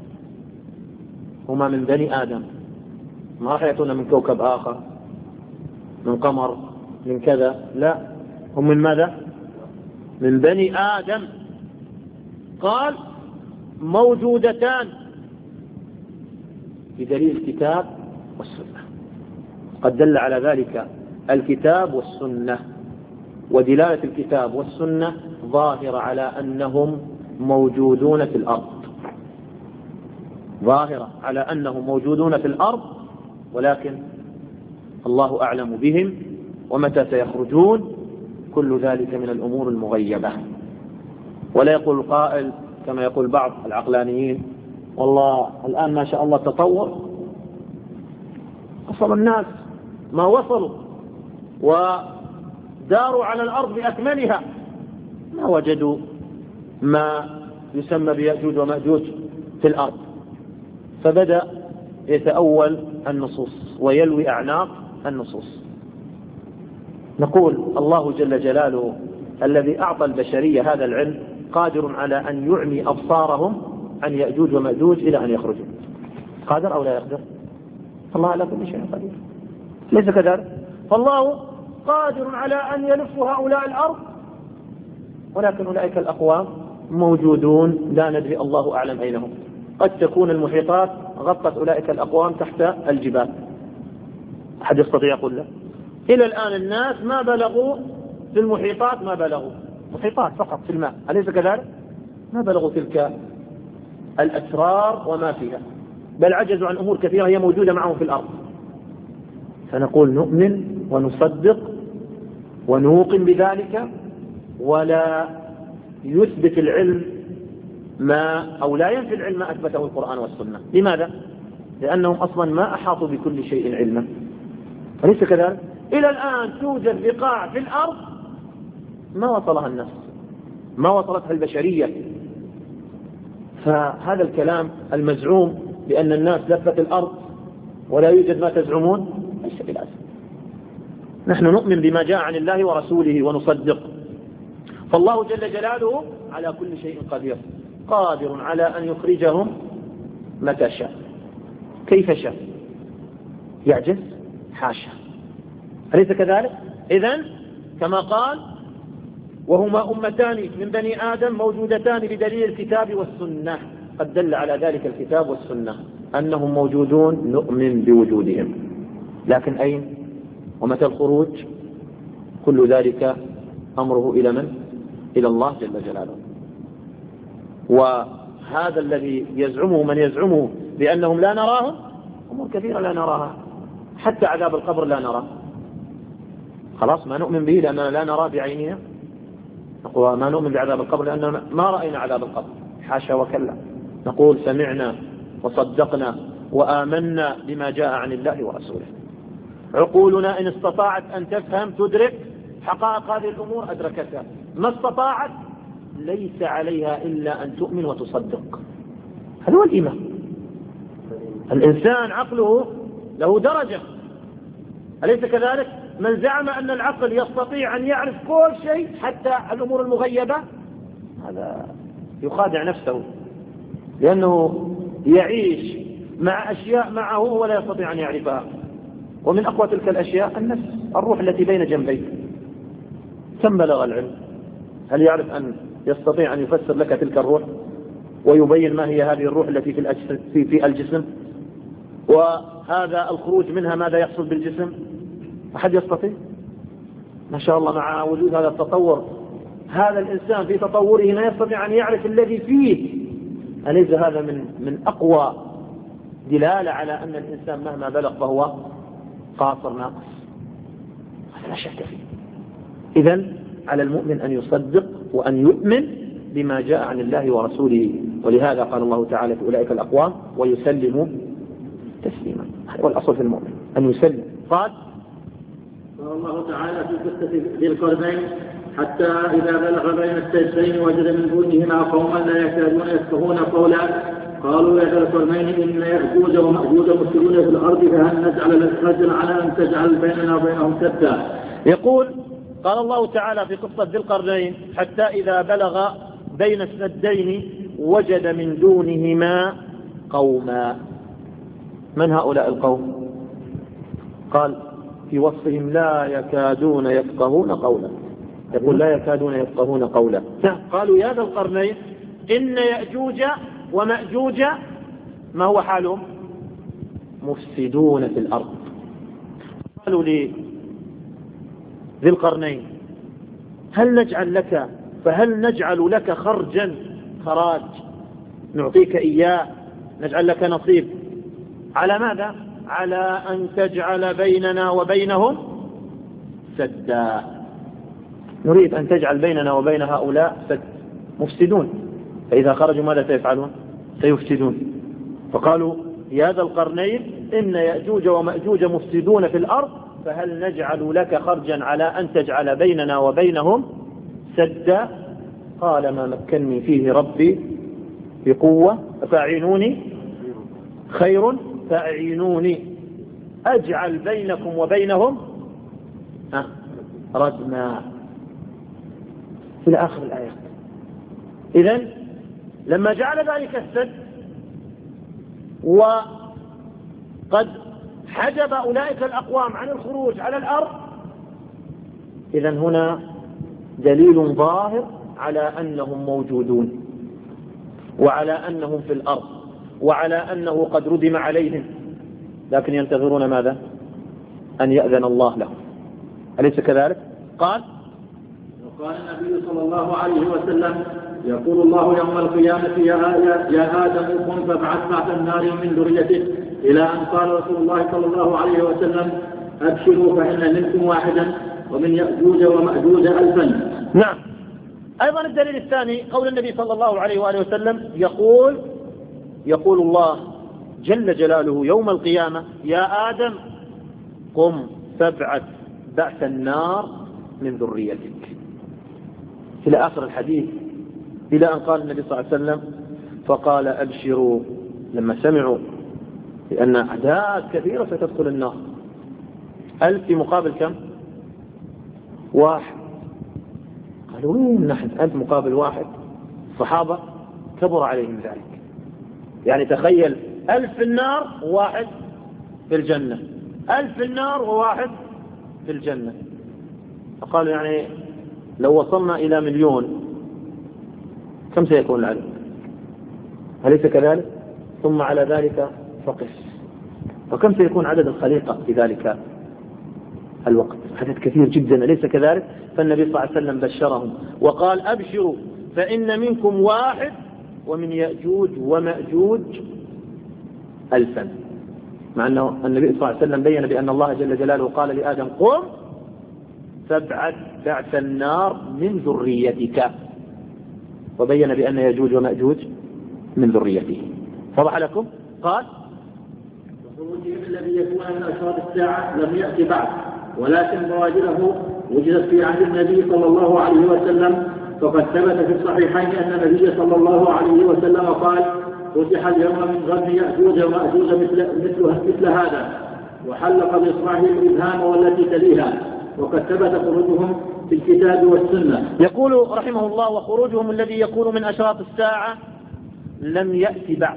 هما من بني آدم، ما راح يأتون من كوكب آخر، من قمر، من كذا، لا، هم من ماذا؟ من بني آدم. قال موجودتان بدليل الكتاب والسنة. قد دل على ذلك الكتاب والسنة، ودلالة الكتاب والسنة ظاهرة على أنهم موجودون في الأرض، ظاهرة على أنهم موجودون في الأرض، ولكن الله أعلم بهم ومتى سيخرجون، كل ذلك من الأمور المغيبة. ولا يقول القائل كما يقول بعض العقلانيين والله الآن ما شاء الله تطور، وصل الناس ما وصلوا وداروا على الأرض بأكملها، ما وجدوا ما يسمى بيأجوج ومأجوج في الأرض، فبدأ يتأول النصوص ويلوي أعناق النصوص. نقول الله جل جلاله الذي أعطى البشرية هذا العلم قادر على أن يعمي أبصارهم عن يأجوج ومأجوج إلى أن يخرجوا. قادر أو لا يقدر؟ الله على كل شيء قدير، ليس كذلك؟ فالله قادر على أن يلف هؤلاء الأرض، ولكن أولئك الأقوام موجودون لا ندري الله أعلم أين هم. قد تكون المحيطات غطت أولئك الأقوام تحت الجبال، أحد يستطيع يقول له؟ إلى الآن الناس ما بلغوا في المحيطات، ما بلغوا محيطات فقط في الماء، أليس كذلك؟ ما بلغوا تلك الأسرار وما فيها، بل عجزوا عن أمور كثيرة هي موجودة معهم في الأرض. فنقول نؤمن ونصدق ونوقن بذلك، ولا يثبت العلم ما أو لا ينفي العلم ما أثبته القرآن والسنة. لماذا؟ لأنهم أصلا ما أحاطوا بكل شيء علما، أليس كذلك؟ إلى الآن توجد بقاع في الأرض ما وصلها الناس، ما وصلتها البشرية. فهذا الكلام المزعوم بأن الناس لفت الأرض ولا يوجد ما تزعمون ليس بالأسف. نحن نؤمن بما جاء عن الله ورسوله ونصدق. فالله جل جلاله على كل شيء قدير، قادر على أن يخرجهم متى شاء كيف شاء، يعجز؟ حاشا، أليس كذلك؟ إذن كما قال وهما أمتان من بني آدم موجودتان بدليل الكتاب والسنة، قد دل على ذلك الكتاب والسنة أنهم موجودون، نؤمن بوجودهم، لكن أين ومتى الخروج؟ كل ذلك أمره إلى من؟ إلى الله جل جلاله. وهذا الذي يزعمه من يزعمه بأنهم لا نراهم، أمور كثيرة لا نراها، حتى عذاب القبر لا نراه، خلاص ما نؤمن به لأننا لا نراه بعيننا. نقول ما نؤمن بعذاب القبر لأننا ما رأينا عذاب القبر، حاشا وكلا. نقول سمعنا وصدقنا وآمنا بما جاء عن الله ورسوله. عقولنا إن استطاعت أن تفهم تدرك حقائق هذه الأمور أدركتها، ما استطاعت ليس عليها إلا أن تؤمن وتصدق. هذا هو الإيمان. الإنسان عقله له درجة، أليس كذلك؟ من زعم أن العقل يستطيع أن يعرف كل شيء حتى الأمور المغيبة، هذا يخادع نفسه، لأنه يعيش مع أشياء معه ولا يستطيع أن يعرفها. ومن أقوى تلك الأشياء النفس، الروح التي بين جنبيك. كم بلغ العلم؟ هل يعرف أن يستطيع أن يفسر لك تلك الروح ويبين ما هي هذه الروح التي في, في, في الجسم، وهذا الخروج منها ماذا يحصل بالجسم؟ أحد يستطيع؟ ما شاء الله مع وجود هذا التطور هذا الإنسان في تطوره لا يستطيع أن يعرف الذي فيه. أليس هذا من من أقوى دلالة على أن الإنسان مهما بلغ فهو قاصر ناقص؟ هذا لا شك فيه. إذن على المؤمن أن يصدق وأن يؤمن بما جاء عن الله ورسوله، ولهذا قال الله تعالى في أولئك الأقوام ويسلموا تسليما. هذا هو الأصل في المؤمن أن يسلم. قال قال الله تعالى في قصة ذي القرنين حتى إذا بلغ بين السجدين وجد من دونهما قوما لا يكادون يفقهون قولا قالوا يا ذا القرنين إن يأجوج ومأجوج مفسدون في الأرض فهل نجعل لك خرجا على أن تجعل بيننا وبينهم سدا. يقول قال الله تعالى في قصة ذي القرنين حتى إذا بلغ بين السدين وجد من دونهما قوما. من هؤلاء القوم؟ قال في وصفهم لا يكادون يفقهون قولا. يقول لا يكادون يفقهون قولا. قالوا يا ذا القرنين إن يأجوج ومأجوج ما هو حالهم؟ مفسدون في الأرض. قالوا لي ذي القرنين هل نجعل لك فهل نجعل لك خرجا خراج نعطيك إياه نجعل لك نصيب على ماذا؟ على أن تجعل بيننا وبينهم سدا. نريد أن تجعل بيننا وبين هؤلاء سد مفسدون، فإذا خرجوا ماذا سيفعلون؟ سيفسدون. فقالوا يا ذا القرنين إن يأجوج ومأجوج مفسدون في الأرض فهل نجعل لك خرجا على أن تجعل بيننا وبينهم سدا. قال ما مكنني فيه ربي بقوة فاعينوني خير فاعينوني أجعل بينكم وبينهم ردما إلى آخر الآيات. إذن لما جعل ذلك السد وقد حجب أولئك الأقوام عن الخروج على الأرض، إذن هنا دليل ظاهر على أنهم موجودون وعلى أنهم في الأرض وعلى أنه قد ردم عليهم، لكن ينتظرون ماذا؟ أن يأذن الله لهم. أليس كذلك؟ قال وقال النبي صلى الله عليه وسلم يقول الله يوم القيامة يا آدم قم فابعث بعث النار من ذريتك إلى أن قال رسول الله صلى الله عليه وسلم أبشروا فإن منكم واحدا ومن يأجوج ومأجوج ألفا. نعم. أيضا الدليل الثاني قول النبي صلى الله عليه وآله وسلم يقول يقول الله جل جلاله يوم القيامة يا آدم قم فابعث بعث النار من ذريتك إلى آخر الحديث، إلى أن قال النبي صلى الله عليه وسلم فقال أبشروا لما سمعوا لأن أعداد كثيرة ستدخل النار. ألف في مقابل كم؟ واحد. قالوا وين نحن؟ ألف مقابل واحد. الصحابة كبر عليهم ذلك. يعني تخيل ألف في النار وواحد في الجنة، ألف في النار وواحد في الجنة. فقالوا يعني لو وصلنا إلى مليون كم سيكون العدد؟ أليس كذلك؟ ثم على ذلك فقس، وكم سيكون عدد الخليقة في ذلك الوقت؟ عدد كثير جدا، أليس كذلك؟ فالنبي صلى الله عليه وسلم بشرهم وقال أبشروا فإن منكم واحد ومن يأجوج ومأجوج ألفا، مع أنه النبي صلى الله عليه وسلم بين بأن الله جل جلاله قال لآدم قم فابعث بعث النار من ذريتك، وبين بأن يأجوج ومأجوج من ذريته. فضح لكم؟ قال وخروجهم الذي يكون من أشراط الساعة لم يأتي بعد، ولكن بوادره وجدت في عهد النبي صلى الله عليه وسلم، فقد ثبت في الصحيحين أن النبي صلى الله عليه وسلم قال فتح اليوم من غد يأجوج ومأجوج مثل, مثل, مثل هذا، وحلق بإصبعه الإبهام والتي تليها، وقد ثبت خروجهم في الكتاب والسنة. يقول رحمه الله وخروجهم الذي يكون من أشراط الساعة لم يأتي بعد،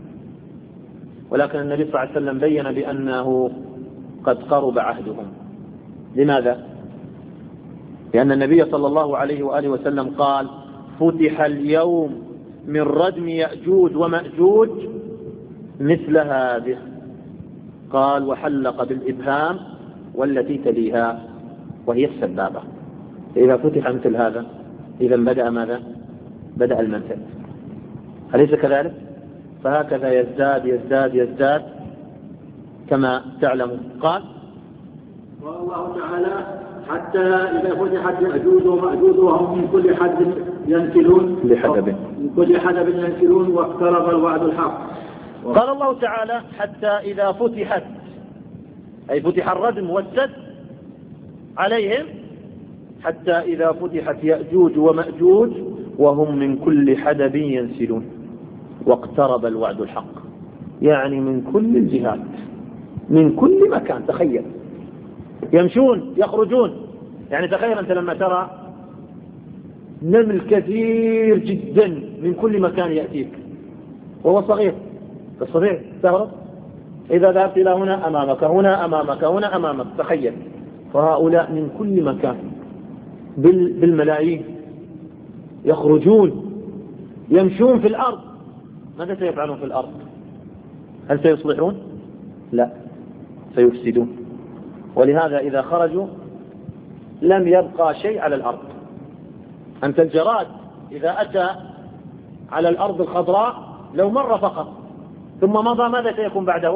ولكن النبي صلى الله عليه وسلم بين بأنه قد قرب عهدهم. لماذا؟ لأن النبي صلى الله عليه وآله وسلم قال فتح اليوم من ردم يأجوج ومأجوج مثل هذه، قال وحلق بالإبهام والتي تليها. وهي السبابة. فإذا فتح مثل هذا إذا بدأ ماذا؟ بدأ المنفذ، أليس كذلك؟ فهكذا يزداد يزداد يزداد كما تعلم. قال قال الله تعالى حتى إذا فتحت يأجوج ومأجوج وهم من كل حدب ينسلون لحدب من كل حدب ينسلون واقترب الوعد الحق. قال الله تعالى حتى إذا فتحت، أي فتح الردم والسد عليهم، حتى إذا فتحت يأجوج ومأجوج وهم من كل حدب ينسلون واقترب الوعد الحق، يعني من كل الجهات من كل مكان. تخيل يمشون يخرجون، يعني تخيل أنت لما ترى نمل كثير جدا من كل مكان يأتيك وهو صغير، تستطيع تعرف إذا ذهبت إلى هنا أمامك هنا أمامك هنا أمامك، تخيل. فهؤلاء من كل مكان بالملايين يخرجون يمشون في الأرض. ماذا سيفعلون في الأرض؟ هل سيصلحون؟ لا، سيفسدون. ولهذا إذا خرجوا لم يبقى شيء على الأرض. أنت الجراد إذا أتى على الأرض الخضراء لو مر فقط ثم مضى ماذا سيكون بعده؟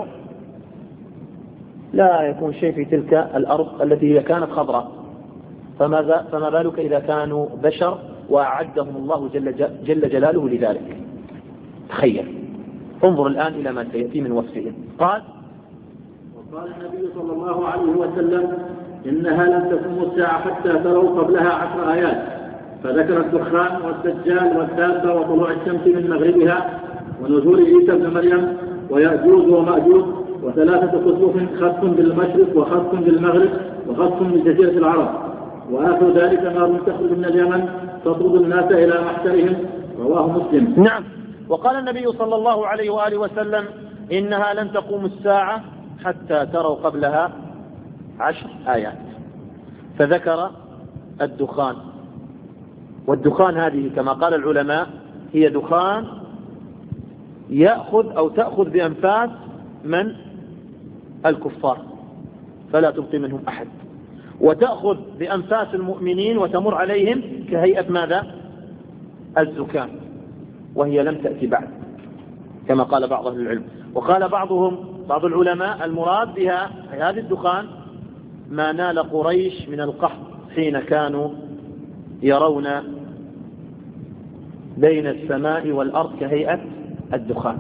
لا يكون شيء في تلك الأرض التي هي كانت خضراء. فماذا فما بالك إذا كانوا بشر وأعدهم الله جل, جل جلاله لذلك؟ تخيل. انظر الآن إلى ما سيأتي من وصفهم. قال وقال النبي صلى الله عليه وسلم إنها لن تقوم الساعة حتى تروا قبلها عشر آيات، فذكر الدخان والدجال والدابة وطلوع الشمس من مغربها ونزول عيسى بن مريم ويأجوج ومأجوج وثلاثة خسوف، خسف بالمشرق وخسف بالمغرب وخسف بجزيرة العرب، وآخر ذلك نار تخرج من اليمن تطرد الناس إلى محشرهم. رواه مسلم. نعم. وقال النبي صلى الله عليه وآله وسلم إنها لن تقوم الساعة حتى تروا قبلها عشر آيات، فذكر الدخان. والدخان هذه كما قال العلماء هي دخان يأخذ أو تأخذ بأنفاس من الكفار فلا تبقي منهم أحد، وتأخذ بأنفاس المؤمنين وتمر عليهم كهيئة ماذا؟ الزكام، وهي لم تأتي بعد كما قال بعض أهل العلم. وقال بعضهم بعض العلماء المراد بها هذه الدخان ما نال قريش من القحط حين كانوا يرون بين السماء والأرض كهيئة الدخان.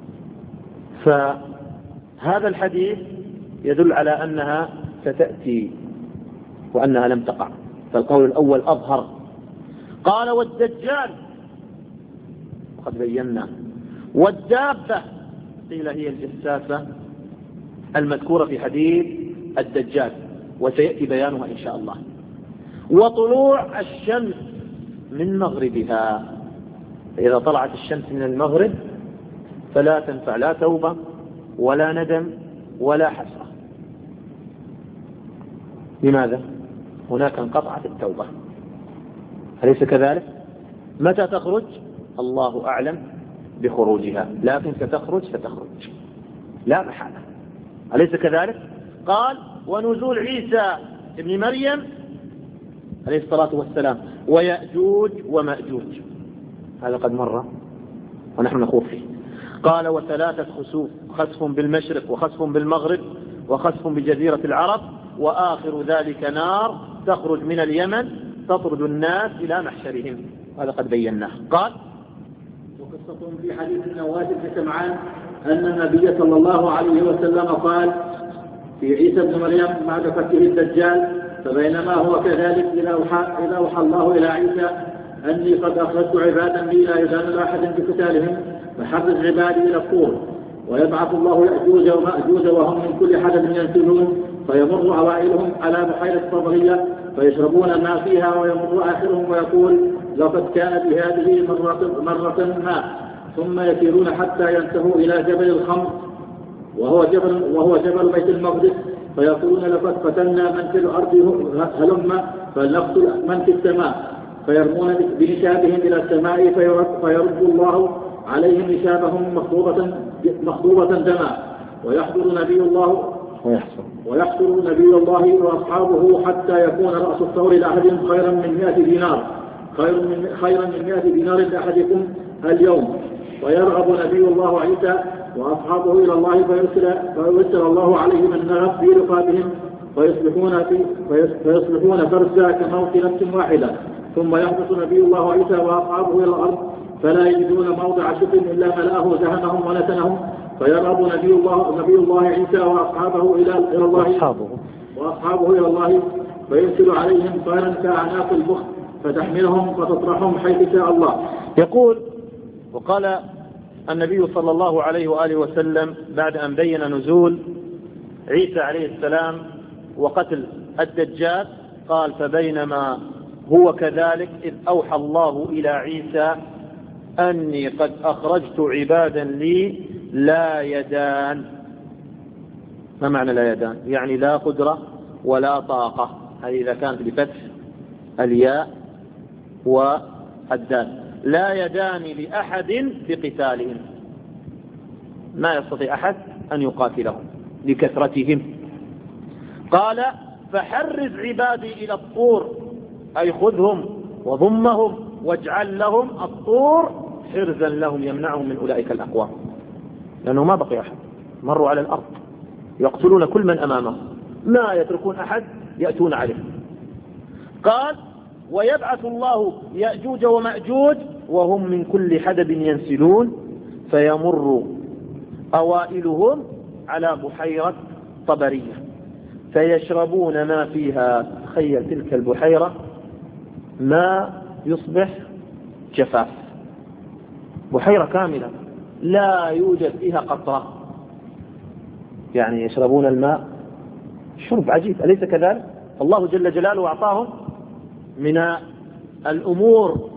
فهذا الحديث يدل على أنها ستأتي وأنها لم تقع، فالقول الأول أظهر. قال والدجال وقد بينا، والدابة قيل هي الجساسة المذكورة في حديث الدجال وسيأتي بيانها إن شاء الله. وطلوع الشمس من مغربها، فإذا طلعت الشمس من المغرب فلا تنفع لا توبة ولا ندم ولا حسرة. لماذا؟ هناك انقطعت التوبة، أليس كذلك؟ متى تخرج؟ الله أعلم بخروجها، لكن ستخرج ستخرج لا محالة، أليس كذلك؟ قال ونزول عيسى ابن مريم عليه الصلاة والسلام ويأجوج ومأجوج، هذا قد مر ونحن نخوف فيه. قال وثلاثة خسوف، خسف بالمشرق وخسف بالمغرب وخسف بجزيرة العرب، وآخر ذلك نار تخرج من اليمن تطرد الناس إلى محشرهم، هذا قد بيناه. قال وقصة في حديث النواس بن سمعان أن النبي صلى الله عليه وسلم قال في عيسى بن مريم بعد فتح الدجال فبينما هو كذلك إذا أوحى, إذا أوحى الله إلى عيسى أني قد أخرجت عبادا بي لا يزال أحد بقتالهم فحرز عبادي إلى الطور، ويبعث الله يأجوج ومأجوج وهم من كل حدب ينسلون، فيمر أوائلهم على بحيرة طبرية فيشربون ما فيها، ويمر آخرهم ويقول لقد كان بهذه مرة, مرة ما، ثم يسيرون حتى ينتهوا إلى جبل الخمر وهو جبل, وهو جبل بيت المقدس، فيقولون لقد قتلنا من في الأرض هلم فلنقتل من في السماء، فيرمون بنشابهم إلى السماء فيرد, فيرد الله عليهم نشابهم مخضوبة, مخضوبة دما، ويحضر نبي الله ويحصل ويحصل نبي الله وأصحابه حتى يكون رأس الثور لأحدهم خيرا من مئة دينار خير من خيرا من مئة دينار لأحدكم اليوم. ويرغب نبي الله عيسى وأصحابه إلى الله فيرسل, فيرسل الله عليهم النغف في رقابهم فيصبحون, في فيصبحون فرسا كموت نفس واحدة. ثم يهبط نبي الله عيسى وأصحابه إلى الأرض فلا يجدون موضع شق إلا ملأه جهنمهم ونتنهم. فيرغب نبي الله, نبي الله عيسى وأصحابه إلى الله وأصحابه, وأصحابه إلى الله فيرسل عليهم طيرا كأعناق البخت فتحملهم فتطرحهم حيث شاء الله. يقول وقال النبي صلى الله عليه وآله وسلم بعد أن بين نزول عيسى عليه السلام وقتل الدجال قال فبينما هو كذلك إذ أوحى الله إلى عيسى أني قد أخرجت عبادا لي لا يدان. ما معنى لا يدان؟ يعني لا قدرة ولا طاقة. هذه إذا كانت بفتح الياء والدال. لا يدان لأحد بقتالهم، ما يستطيع أحد أن يقاتلهم لكثرتهم. قال فحرز عبادي إلى الطور، أي خذهم وضمهم واجعل لهم الطور حرزا لهم يمنعهم من أولئك الأقوام، لأنه ما بقي أحد، مروا على الأرض يقتلون كل من أمامهم، ما يتركون أحد يأتون عليه. قال ويبعث الله يأجوج ومأجوج وهم من كل حدب ينسلون فيمر أوائلهم على بحيرة طبرية فيشربون ما فيها. تخيل تلك البحيرة ما يصبح جفاف، بحيرة كاملة لا يوجد فيها قطرة، يعني يشربون الماء شرب عجيب، أليس كذلك؟ الله جل جلاله أعطاهم من الأمور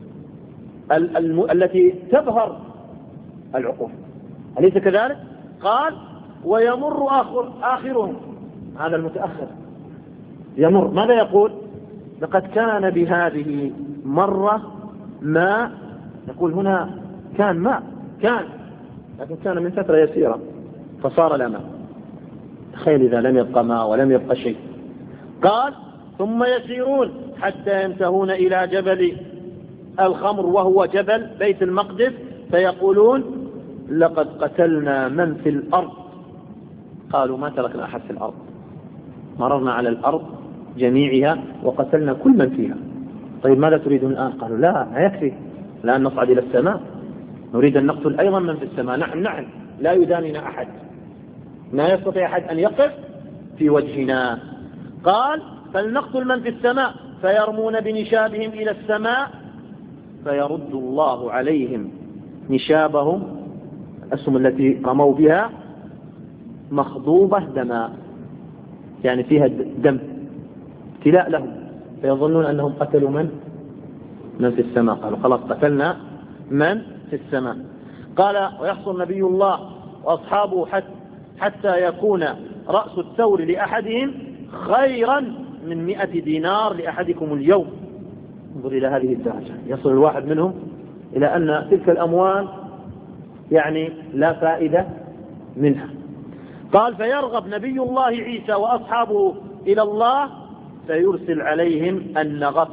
الم... التي تبهر العقول، أليس كذلك؟ قال ويمر آخر آخرهم، هذا المتأخر يمر ماذا يقول؟ لقد كان بهذه مرة ماء، يقول هنا كان ماء كان لكن كان من فترة يسيرة فصار لا ماء. تخيل إذا لم يبقى ماء ولم يبقى شيء. قال ثم يسيرون حتى ينتهون إلى جبل الخمر وهو جبل بيت المقدس فيقولون لقد قتلنا من في الأرض. قالوا ما تركنا أحد في الأرض، مررنا على الأرض جميعها وقتلنا كل من فيها. طيب ماذا تريدون الآن؟ قالوا لا ما يكفي، الآن نصعد إلى السماء، نريد أن نقتل أيضا من في السماء. نحن نحن لا يداننا أحد، ما يستطيع أحد أن يقف في وجهنا. قال فلنقتل من في السماء فيرمون بنشابهم إلى السماء فيرد الله عليهم نشابهم، الأسهم التي رموا بها مخضوبة دماء، يعني فيها دم، ابتلاء لهم، فيظنون أنهم قتلوا من من في السماء. قالوا خلاص قتلنا من في السماء. قال ويحصل نبي الله وأصحابه حتى, حتى يكون رأس الثور لأحدهم خيرا من مئة دينار لأحدكم اليوم. انظر إلى هذه الدرجة، يصل الواحد منهم إلى أن تلك الأموال يعني لا فائدة منها. قال فيرغب نبي الله عيسى وأصحابه إلى الله فيرسل عليهم النغف،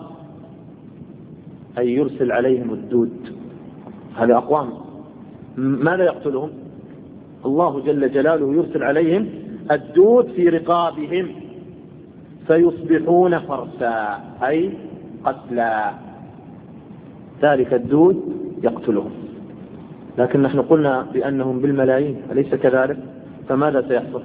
أي يرسل عليهم الدود. هذا أقوام ماذا يقتلهم؟ الله جل جلاله يرسل عليهم الدود في رقابهم فيصبحون فرسا، أي قتلا. ذلك الدود يقتلهم، لكن نحن قلنا بأنهم بالملايين، أليس كذلك؟ فماذا سيحصل؟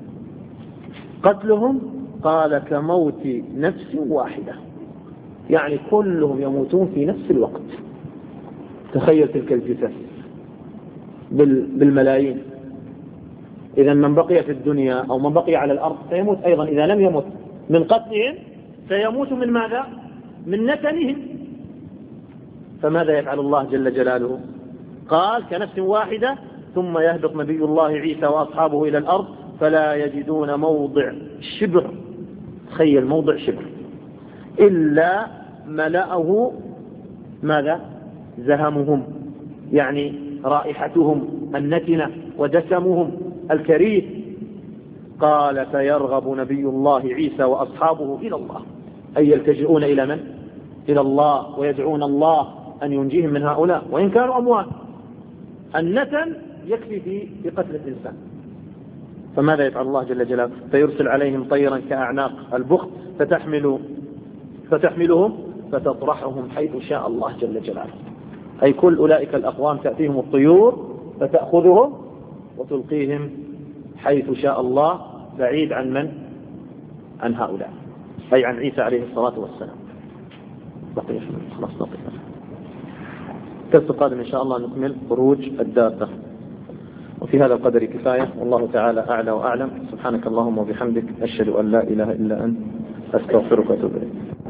قتلهم قال كموت نفس واحدة، يعني كلهم يموتون في نفس الوقت. تخيل تلك الجثث بالملايين. إذا من بقي في الدنيا أو من بقي على الأرض سيموت أيضا، إذا لم يمت من قتلهم سيموت من ماذا؟ من نتنهم. فماذا يفعل الله جل جلاله؟ قال كنفس واحدة ثم يهبط نبي الله عيسى وأصحابه إلى الأرض فلا يجدون موضع شبر، تخيل موضع شبر، إلا ملأه ماذا؟ زهمهم، يعني رائحتهم النتنة ودسمهم الكريه. قال فيرغب نبي الله عيسى وأصحابه إلى الله، أي يلتجئون إلى من؟ إلى الله، ويدعون الله أن ينجيهم من هؤلاء وإن كانوا أموات. النتن يكفي في في قتل الإنسان. فماذا يفعل الله جل جلاله؟ فيرسل عليهم طيرا كأعناق البخت فتحمل فتحملهم فتطرحهم حيث شاء الله جل جلاله. أي كل أولئك الأقوام تأتيهم الطيور فتأخذهم وتلقيهم حيث شاء الله، بعيد عن من؟ عن هؤلاء، أي عن عيسى عليه الصلاة والسلام. بقي خلاص نقف. الدرس القادم إن شاء الله نكمل خروج الدابة. وفي هذا القدر كفاية، والله تعالى أعلى وأعلم. سبحانك اللهم وبحمدك، أشهد أن لا إله إلا أنت، أستغفرك وأتوب إليك.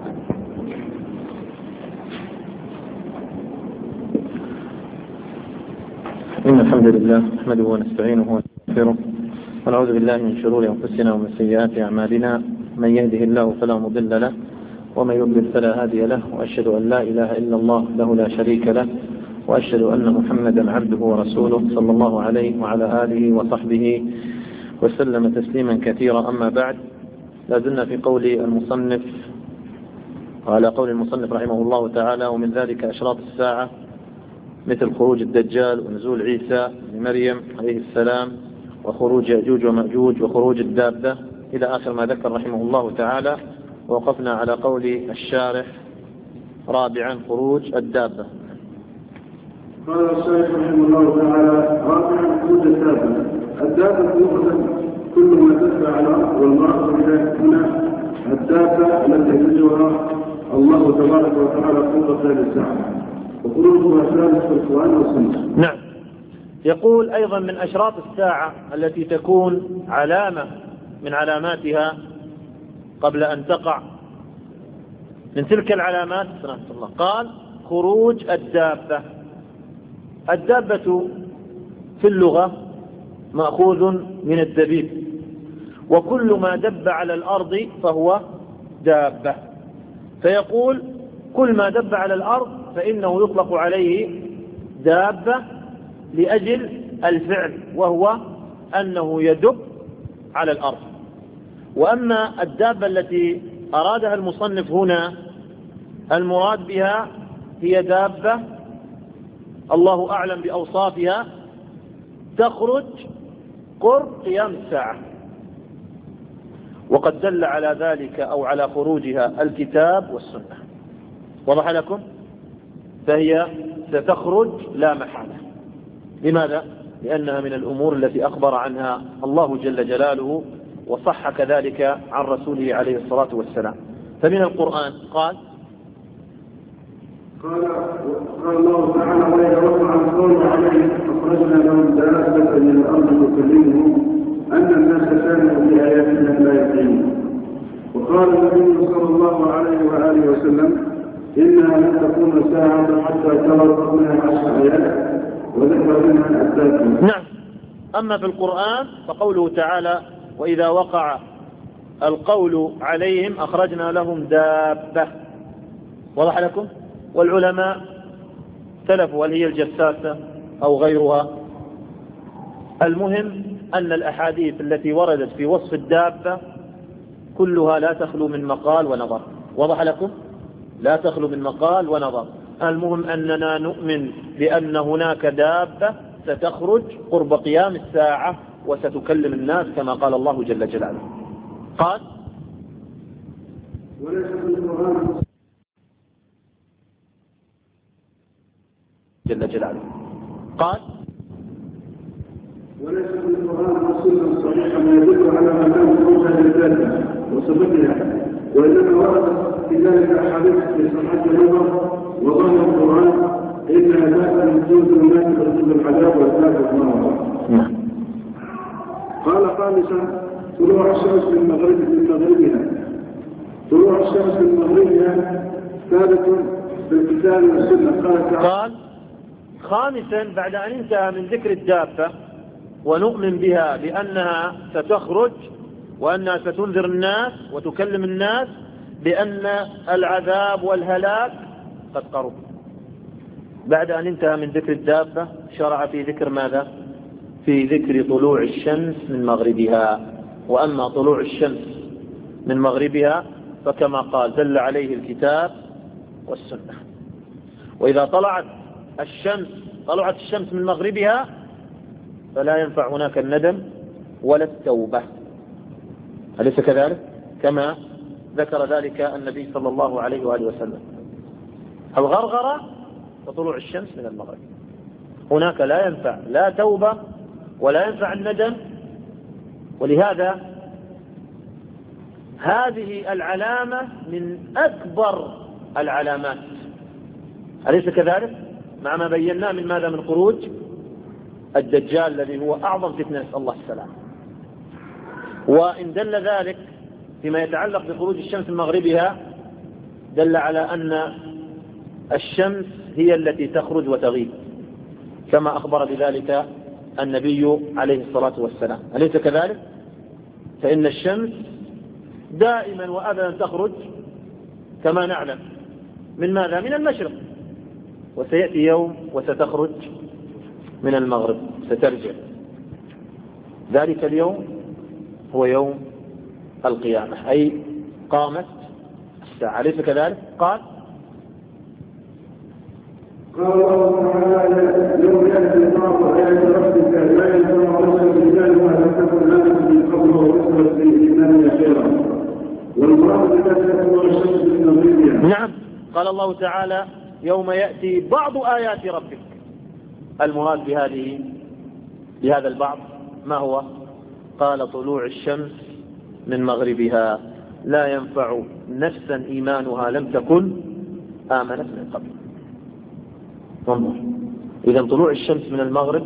إن الحمد لله نحمده ونستعينه ونستغفره ونعوذ بالله من شرور أنفسنا ومن سيئات أعمالنا، من يهده الله فلا مضل له ومن يضلل فلا هادي له، وأشهد أن لا إله إلا الله له لا شريك له، وأشهد أن محمدا عبده ورسوله صلى الله عليه وعلى آله وصحبه وسلم تسليما كثيرا. أما بعد، لازلنا في قول المصنف على قول المصنف رحمه الله تعالى: ومن ذلك أشراط الساعة مثل خروج الدجال ونزول عيسى لمريم عليه السلام وخروج يأجوج ومأجوج وخروج الدابة إلى آخر ما ذكر رحمه الله تعالى. ووقفنا على قول الشارح رابعا خروج الدابة. قال الشيخ رحمه الله تعالى: رابعا خروج الدابة. الدابة يؤخذ كل ما دل على الأرض، والمرأة هنا الدابة التي يجوها الله تبارك وتعالى قبل هذه الساعة، وخروجها ثالث في القرآن والسنة. نعم. يقول أيضا من أشراط الساعة التي تكون علامة من علاماتها قبل أن تقع، من تلك العلامات سنة الله قال: خروج الدابة. الدابة في اللغة مأخوذ من الدبيب، وكل ما دب على الأرض فهو دابة. فيقول كل ما دب على الأرض فإنه يطلق عليه دابة لأجل الفعل، وهو أنه يدب على الأرض. وأما الدابة التي أرادها المصنف هنا، المراد بها هي دابة الله أعلم بأوصافها تخرج قرب قيام الساعة، وقد دل على ذلك أو على خروجها الكتاب والسنة. وضح لكم؟ فهي ستخرج لا محالة. لماذا؟ لأنها من الأمور التي أخبر عنها الله جل جلاله، وصح كذلك عن رسوله عليه الصلاة والسلام. فمن القرآن قال قال قال الله تعالى: وإذا وقع القول عليهم أخرجنا لهم دابة من الأرض تكلمهم أن الناس كانوا بآياتنا لا يقينون. وقال النبي صلى الله عليه وآله وسلم: إنها لن تكون ساعة حتى ترى منها عشر آيات، وذكر منها الدابة. نعم. أما في القرآن فقوله تعالى: وإذا وقع القول عليهم أخرجنا لهم دابة. وضح لكم؟ والعلماء اختلفوا هل هي الجساسة أو غيرها. المهم أن الأحاديث التي وردت في وصف الدابة كلها لا تخلو من مقال ونظر. وضح لكم؟ لا تخلو من مقال ونظر. المهم أننا نؤمن بأن هناك دابة ستخرج قرب قيام الساعة وستكلم الناس كما قال الله جل جلاله. قال: وليس في القرآن جل جلاله. قال: وليس في القرآن والسنة صحيحة ما يدل على مكان خروجها للدابة وسببها، وإنما ورد في ذلك أحاديث في صحة النظر وظاهر القرآن إنها دابة تنزل الناس ترتب العذاب والعذاب والنار. قال: خامسا طلوع الشمس من مغرب من مغربها. طلوع الشمس من مغربها ثابت في الكتاب والسنة. قال: خامسا بعد أن انتهى من ذكر الدابة ونؤمن بها بأنها ستخرج وأنها ستنذر الناس وتكلم الناس بأن العذاب والهلاك قد قرب. بعد أن انتهى من ذكر الدابة شرع في ذكر ماذا؟ في ذكر طلوع الشمس من مغربها. وأما طلوع الشمس من مغربها فكما قال دل عليه الكتاب والسنة. وإذا طلعت الشمس طلعت الشمس من مغربها فلا ينفع هناك الندم ولا التوبة، أليس كذلك؟ كما ذكر ذلك النبي صلى الله عليه وآله وسلم. الغرغرة وطلوع الشمس من المغرب، هناك لا ينفع لا توبة ولا ينفع الندم. ولهذا هذه العلامة من أكبر العلامات، أليس كذلك؟ مع ما بيناه من ماذا؟ من خروج الدجال الذي هو أعظم فتنة، نسأل الله السلام. وإن دل ذلك فيما يتعلق بخروج الشمس من مغربها دل على أن الشمس هي التي تخرج وتغيب كما أخبر بذلك النبي عليه الصلاة والسلام، أليس كذلك؟ فإن الشمس دائما وأبدا تخرج كما نعلم من ماذا؟ من المشرق، وسيأتي يوم وستخرج من المغرب، سترجع. ذلك اليوم هو يوم القيامة، أي قامت الساعة، أليس كذلك؟ قال قال الله تعالى يوم يأتي بعض آيات ربك لا ينفع رسل الرجال ولا تكن آمنت من قبل ورسلت في الإيمان خيرا والمراد بذلك هو الشمس من مغربها. نعم، قال الله تعالى يوم يأتي بعض آيات ربك. المراد بهذه بهذا البعض ما هو؟ قال طلوع الشمس من مغربها لا ينفع نفسا إيمانها لم تكن آمنت من قبل. انظر، إذا طلوع الشمس من المغرب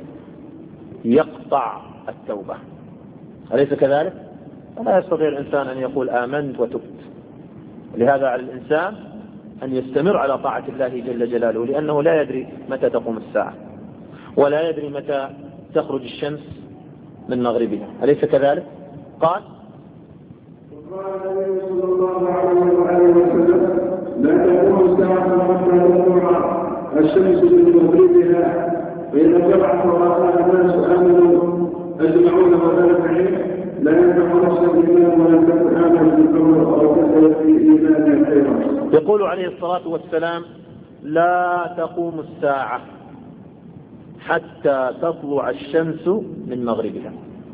يقطع التوبة، أليس كذلك؟ فلا يستطيع الإنسان أن يقول آمنت وتبت. لهذا على الإنسان أن يستمر على طاعة الله جل جلاله، لأنه لا يدري متى تقوم الساعة ولا يدري متى تخرج الشمس من مغربها، أليس كذلك؟ قال وقال النبي صلى الله عليه وسلم لا تقوم الساعة حتى تطلع الشمس من مغربها فإذا طلعت ورأى الناس آمنوا أجمعون وذلك حين لا ينفع نفسا إيمان ولم تكن آمنت من قبل أو كسبت في إيمانها خيرا. يقول عليه الصلاة والسلام لا تقوم الساعة حتى تطلع الشمس من مغربها،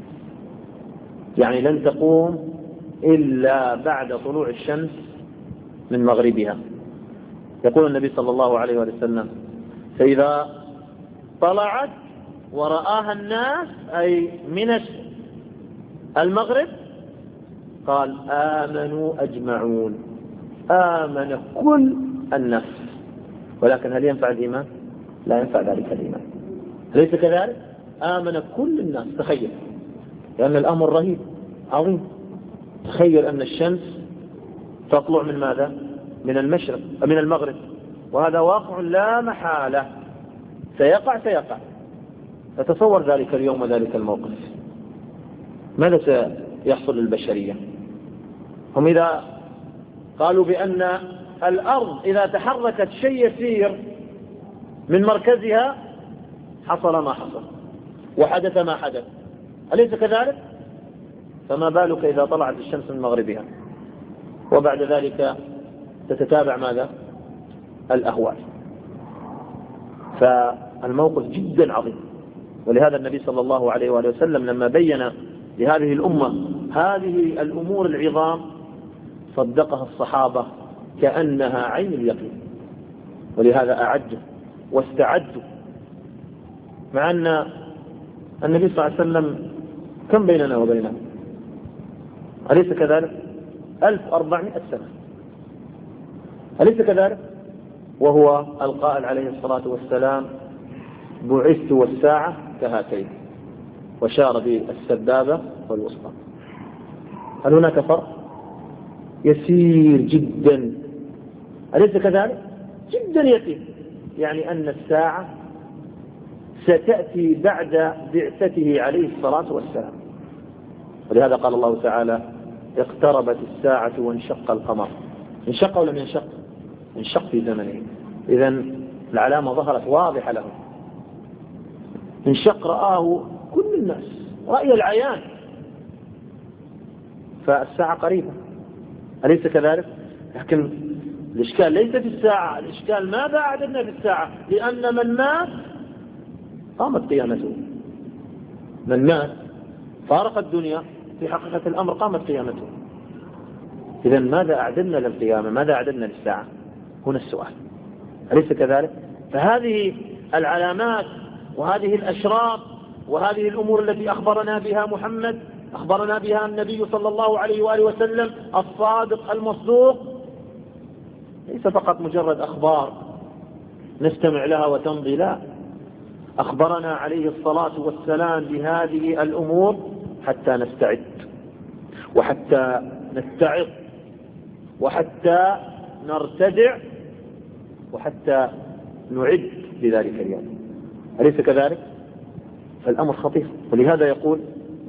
يعني لن تقوم إلا بعد طلوع الشمس من مغربها. يقول النبي صلى الله عليه وسلم فإذا طلعت ورآها الناس أي من المغرب قال آمنوا أجمعون، آمن كل الناس. ولكن هل ينفع الإيمان؟ لا ينفع ذلك الإيمان، ليس كذلك؟ آمن كل الناس. تخيل، لأن الأمر رهيب عظيم. تخيل أن الشمس تطلع من ماذا؟ من المشرق من المغرب، وهذا واقع لا محالة سيقع سيقع. فتصور ذلك اليوم وذلك الموقف، ماذا سيحصل للبشرية؟ هم إذا قالوا بأن الأرض إذا تحركت شيء يسير من مركزها حصل ما حصل وحدث ما حدث، أليس كذلك؟ فما بالك إذا طلعت الشمس من مغربها وبعد ذلك تتتابع ماذا؟ الأهوال. فالموقف جدا عظيم. ولهذا النبي صلى الله عليه وآله وسلم لما بين لهذه الأمة هذه الأمور العظام صدقها الصحابة كأنها عين اليقين، ولهذا أعجوا واستعدوا، مع أن النبي صلى الله عليه وسلم كم بيننا وبينه؟ أليس كذلك؟ ألف وأربعمائة سنة، أليس كذلك؟ وهو القائل عليه الصلاة والسلام بعثت والساعة كهاتين، وشار بالسبابة والوسطى. هل هناك فرق؟ يسير جدا، أليس كذلك؟ جدا يسير، يعني أن الساعة ستأتي بعد بعثته عليه الصلاة والسلام. ولهذا قال الله تعالى اقتربت الساعة وانشق القمر. انشق ولم ينشق؟ انشق في زمنه، إذن العلامة ظهرت واضحة له. انشق رآه كل الناس رأي العيان، فالساعة قريبة، أليس كذلك؟ لكن الإشكال ليس في الساعة، الإشكال ماذا أعددنا في الساعة؟ لأن من مات قامت قيامته، من مات فارق الدنيا في حقيقة الأمر قامت قيامته. إذن ماذا أعددنا للقيامة؟ ماذا أعددنا للساعة؟ هنا السؤال، أليس كذلك؟ فهذه العلامات وهذه الأشراط وهذه الأمور التي أخبرنا بها محمد، أخبرنا بها النبي صلى الله عليه وآله وسلم الصادق المصدوق، ليس فقط مجرد أخبار نستمع لها وتمضي، لا، أخبرنا عليه الصلاة والسلام بهذه الأمور حتى نستعد وحتى نستعظ وحتى نرتدع وحتى نعد لذلك اليوم، أليس كذلك؟ فالأمر خطير. ولهذا يقول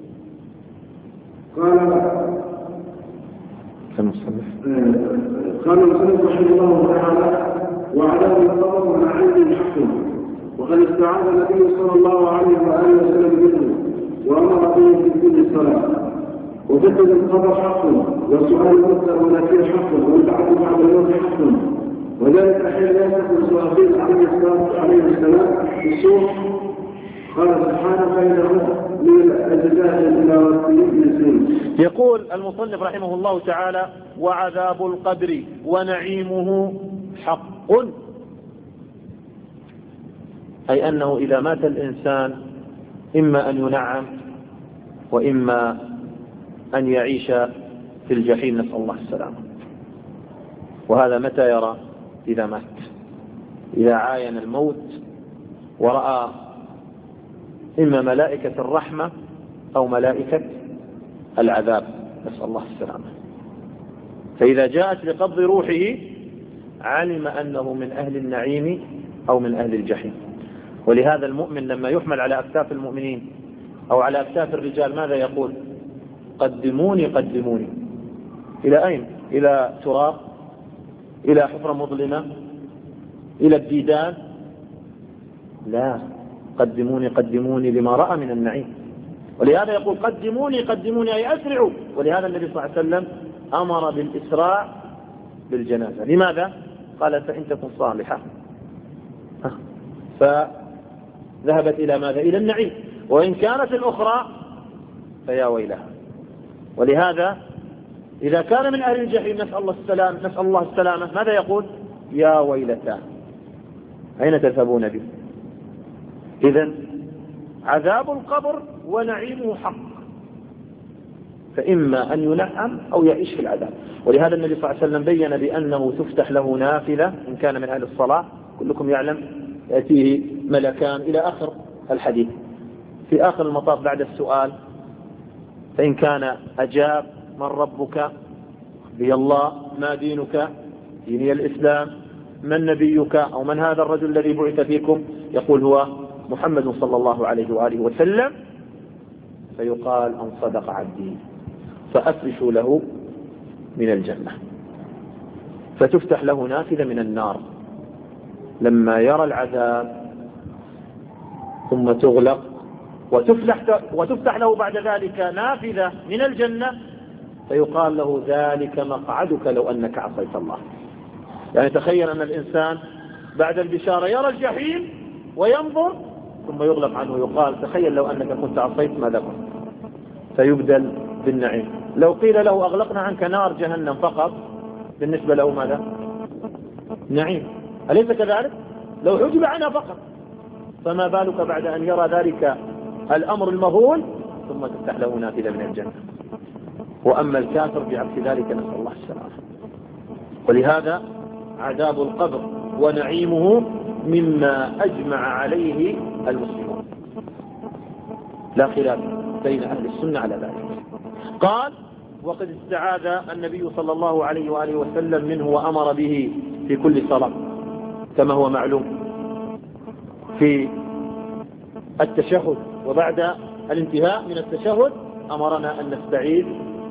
قال المصنف قال المصنف رحمه الله تعالى: وعلى القبر ونعيم حكم، وقد استعاذ النبي صلى الله عليه وآله وسلم منه وأمر به في كل صلاة. وفتن القبر حق، وسؤال المنكر ونكير حق، والبعث بعد الموت حق، وذلك حين يسأل إسرافيل عليه السلام في السور قال سبحانه فإنه من الأجزاء إلى ربه. يقول المصنف رحمه الله تعالى: وعذاب القبر ونعيمه حق، أي أنه إذا مات الإنسان إما أن ينعم وإما أن يعيش في الجحيم، نسأل الله السلامة. وهذا متى يرى؟ إذا مات، إذا عاين الموت ورأى إما ملائكة الرحمة أو ملائكة العذاب، نسأل الله السلامة. فإذا جاءت لقبض روحه علم أنه من أهل النعيم أو من أهل الجحيم. ولهذا المؤمن لما يحمل على أكتاف المؤمنين أو على أكتاف الرجال ماذا يقول؟ قدموني قدموني. إلى أين؟ إلى تراب؟ إلى حفرة مظلمة؟ إلى الديدان؟ لا، قدموني قدموني لما رأى من النعيم. ولهذا يقول قدموني قدموني أي أسرعوا. ولهذا النبي صلى الله عليه وسلم أمر بالإسراع بالجنازة. لماذا؟ قال فإن تكن صالحة فذهبت إلى ماذا؟ إلى النعيم، وإن كانت الأخرى فيا ويلها. ولهذا إذا كان من أهل الجحيم نسأل الله السلام نسأل الله السلامة ماذا يقول؟ يا ويلتا أين تذهبون بي؟ إذن عذاب القبر ونعيمه حق، فإما أن ينعم أو يعيش في العذاب. ولهذا النبي صلى الله عليه وسلم بين بأنه تفتح له نافلة إن كان من أهل الصلاة، كلكم يعلم يأتيه ملكان إلى آخر الحديث. في آخر المطاف بعد السؤال فإن كان أجاب: من ربك؟ بي الله. ما دينك؟ ديني الإسلام. من نبيك؟ أو من هذا الرجل الذي بعث فيكم؟ يقول هو محمد صلى الله عليه وآله وسلم. فيقال: أن صدق عبدي فأفرشوا له من الجنة. فتفتح له نافذة من النار لما يرى العذاب، ثم تغلق وتفتح, وتفتح له بعد ذلك نافذة من الجنة، فيقال له: ذلك مقعدك لو أنك عصيت الله. يعني تخيل أن الإنسان بعد البشارة يرى الجحيم وينظر ثم يغلق عنه، يقال: تخيل لو أنك كنت عصيت ماذا كنت؟ فيبدل بالنعيم. لو قيل له: أغلقنا عنك نار جهنم فقط، بالنسبة له ماذا؟ نعيم، أليس كذلك؟ لو حجب عنها فقط، فما بالك بعد أن يرى ذلك الأمر المهول ثم تفتح له نافذة من الجنة. وأما الكافر بعكس ذلك نسأل الله السلامة. ولهذا عذاب القبر ونعيمه مما أجمع عليه المسلمون، لا خلاف بين أهل السنة على ذلك. قال: وقد استعاذ النبي صلى الله عليه وآله وسلم منه وأمر به في كل صلاة، كما هو معلوم في التشهد، وبعد الانتهاء من التشهد أمرنا أن نستعيذ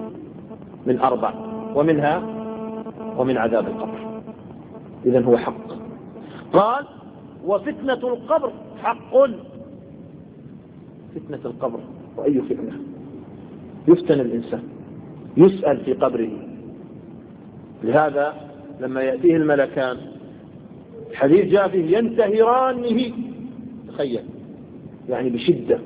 من أربع، ومنها ومن عذاب القبر. إذن هو حق. قال: وفتنة القبر حق. فتنة القبر، وأي فتنة؟ يفتن الإنسان يسأل في قبره. لهذا لما يأتيه الملكان الحديث جاء فيه ينتهرانه، تخيل يعني بشدة،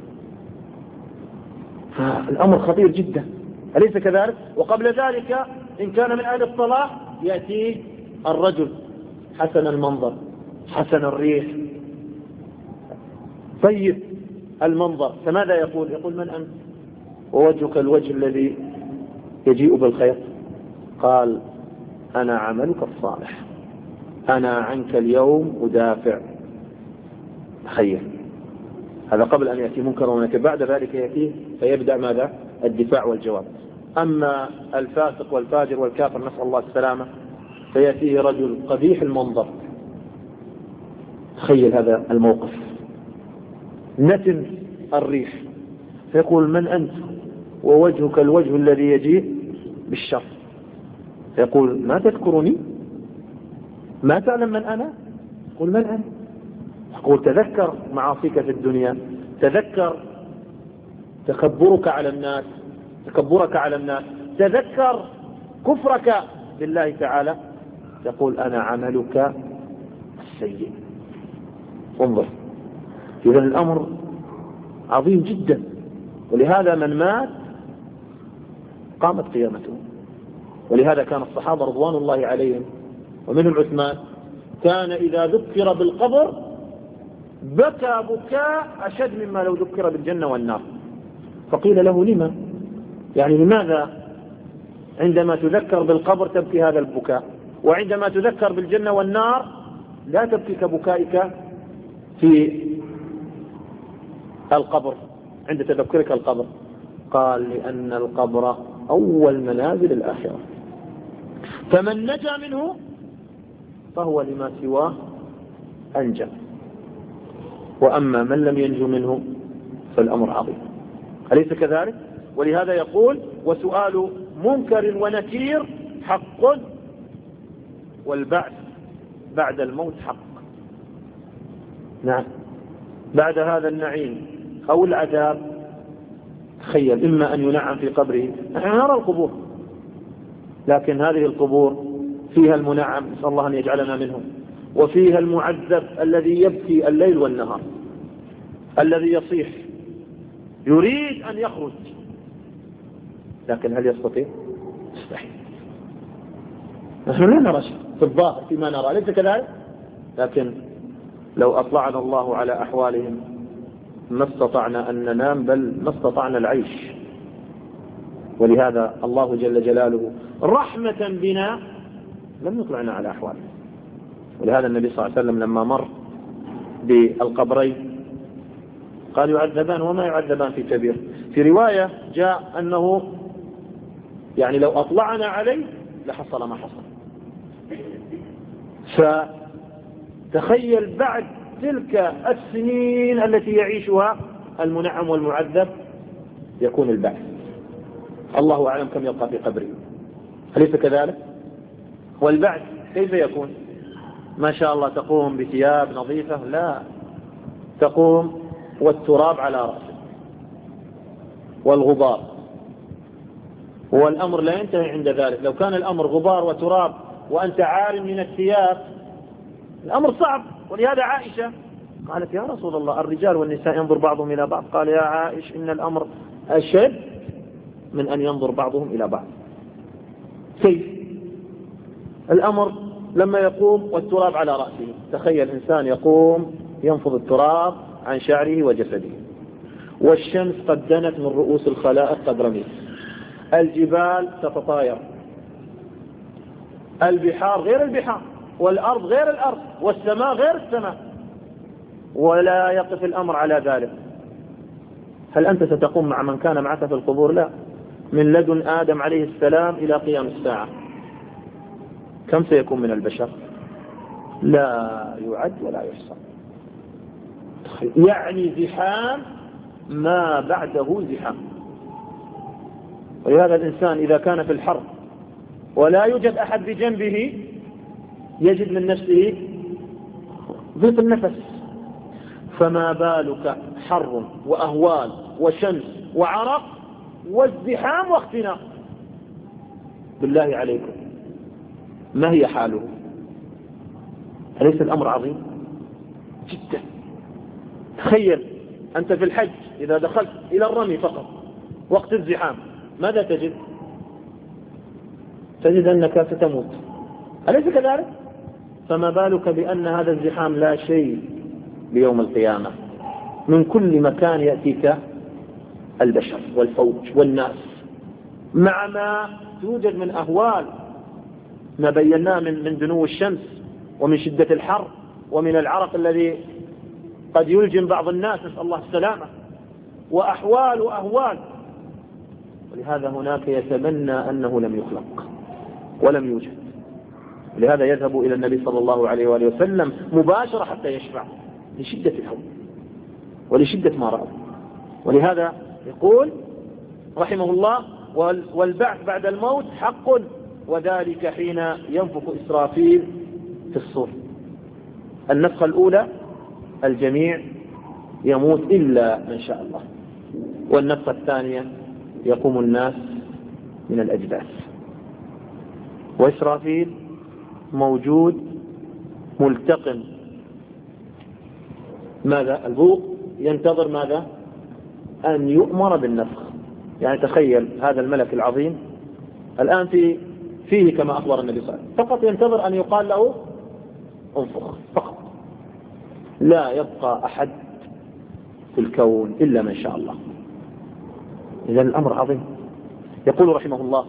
فالأمر خطير جدا، أليس كذلك؟ وقبل ذلك إن كان من أهل الصلاح يأتيه الرجل حسن المنظر حسن الريح طيب المنظر، فماذا يقول؟ يقول من أنت؟ ووجهك الوجه الذي يجيء بالخير. قال أنا عملك الصالح، أنا عنك اليوم أدافع. تخيل، هذا قبل أن يأتي منكر ونكر، بعد ذلك يأتيه فيبدأ ماذا؟ الدفاع والجواب. أما الفاسق والفاجر والكافر نسأل الله السلامة فيأتيه رجل قبيح المنظر. تخيل هذا الموقف، نتن الريح، فيقول من أنت؟ ووجهك الوجه الذي يجيء بالشر. يقول ما تذكرني؟ ما تعلم من أنا؟ يقول من أنا؟ يقول تذكر معاصيك في الدنيا، تذكر تكبرك على الناس تكبرك على الناس تذكر كفرك بالله تعالى. يقول أنا عملك السيء. انظر، إذا الأمر عظيم جدا، ولهذا من مات قامت قيامته. ولهذا كان الصحابة رضوان الله عليهم ومنهم عثمان كان إذا ذكر بالقبر بكى بكاء أشد مما لو ذكر بالجنة والنار. فقيل له لما؟ يعني لماذا عندما تذكر بالقبر تبكي هذا البكاء، وعندما تذكر بالجنة والنار لا تبكي كبكائك في القبر عند تذكرك القبر؟ قال لأن القبر أول منازل الآخرة، فمن نجا منه فهو لما سواه أنجى، وأما من لم ينجو منه فالأمر عظيم، أليس كذلك؟ ولهذا يقول وسؤال منكر ونكير حق، والبعث بعد الموت حق. نعم، بعد هذا النعيم أو العذاب تخيل إما أن ينعم في قبره، نحن نرى القبور لكن هذه القبور فيها المنعم نسأل الله أن يجعلنا منهم، وفيها المعذب الذي يبكي الليل والنهار، الذي يصيح يريد أن يخرج لكن هل يستطيع؟ مستحيل. نحن لا نرى شيء في الظاهر فيما نرى، ليس كذلك؟ لكن لو أطلعنا الله على أحوالهم ما استطعنا أن ننام، بل ما استطعنا العيش. ولهذا الله جل جلاله رحمة بنا لم يطلعنا على أحوالهم. ولهذا النبي صلى الله عليه وسلم لما مر بالقبرين قال يعذبان وما يعذبان في كبير. في رواية جاء أنه يعني لو أطلعنا عليه لحصل ما حصل. فتخيل بعد تلك السنين التي يعيشها المنعم والمعذب يكون البعث. الله أعلم كم يبقى في قبره، أليس كذلك؟ والبعث كيف يكون؟ ما شاء الله تقوم بثياب نظيفة، لا، تقوم والتراب على رأسك والغبار، والأمر لا ينتهي عند ذلك. لو كان الأمر غبار وتراب وأنت عار من الثياب الأمر صعب. ولهذا عائشة قالت يا رسول الله الرجال والنساء ينظر بعضهم إلى بعض. قال يا عائش إن الأمر أشد من أن ينظر بعضهم إلى بعض. كيف؟ الأمر لما يقوم والتراب على رأسه، تخيل إنسان يقوم ينفض التراب عن شعره وجسده، والشمس قد دنت من رؤوس الخلائق قد رميت، الجبال تتطاير، البحار غير البحار، والأرض غير الأرض، والسماء غير السماء، ولا يقف الأمر على ذلك. هل أنت ستقوم مع من كان معك في القبور؟ لا، من لدن آدم عليه السلام إلى قيام الساعة كم سيكون من البشر؟ لا يعد ولا يحصى. يعني زحام ما بعده زحام. ولهذا الإنسان إذا كان في الحرب ولا يوجد أحد بجنبه يجد من نفسه ضيق النفس، فما بالك حر وأهوال وشمس وعرق والزحام واختناق. بالله عليكم ما هي حاله؟ أليس الأمر عظيم جدا؟ تخيل أنت في الحج إذا دخلت إلى الرمي فقط وقت الزحام ماذا تجد؟ تجد أنك ستموت، أليس كذلك؟ فما بالك بأن هذا الزحام لا شيء بيوم القيامة؟ من كل مكان يأتيك البشر والفوج والناس، مع ما توجد من أهوال ما بيناه من من دنو الشمس ومن شدة الحر ومن العرق الذي قد يلجم بعض الناس، نسأل الله السلامة، وأحوال وأهوال. ولهذا هناك يتمنى أنه لم يخلق ولم يوجد، لهذا يذهب إلى النبي صلى الله عليه وآله وسلم مباشرة حتى يشفع لشدة الهول ولشدة ما رأى. ولهذا يقول رحمه الله: والبعث بعد الموت حق، وذلك حين ينفخ إسرافيل في الصور. النفخة الأولى الجميع يموت إلا من شاء الله، والنفخة الثانية يقوم الناس من الأجداث، وإسرافيل موجود ملتقم ماذا؟ البوق، ينتظر ماذا؟ أن يؤمر بالنفخ. يعني تخيل هذا الملك العظيم الآن في فيه كما أخبر النبي صلى الله عليه وسلم، فقط ينتظر أن يقال له انفخ فقط، لا يبقى أحد في الكون إلا من شاء الله. إذن الأمر عظيم. يقول رحمه الله: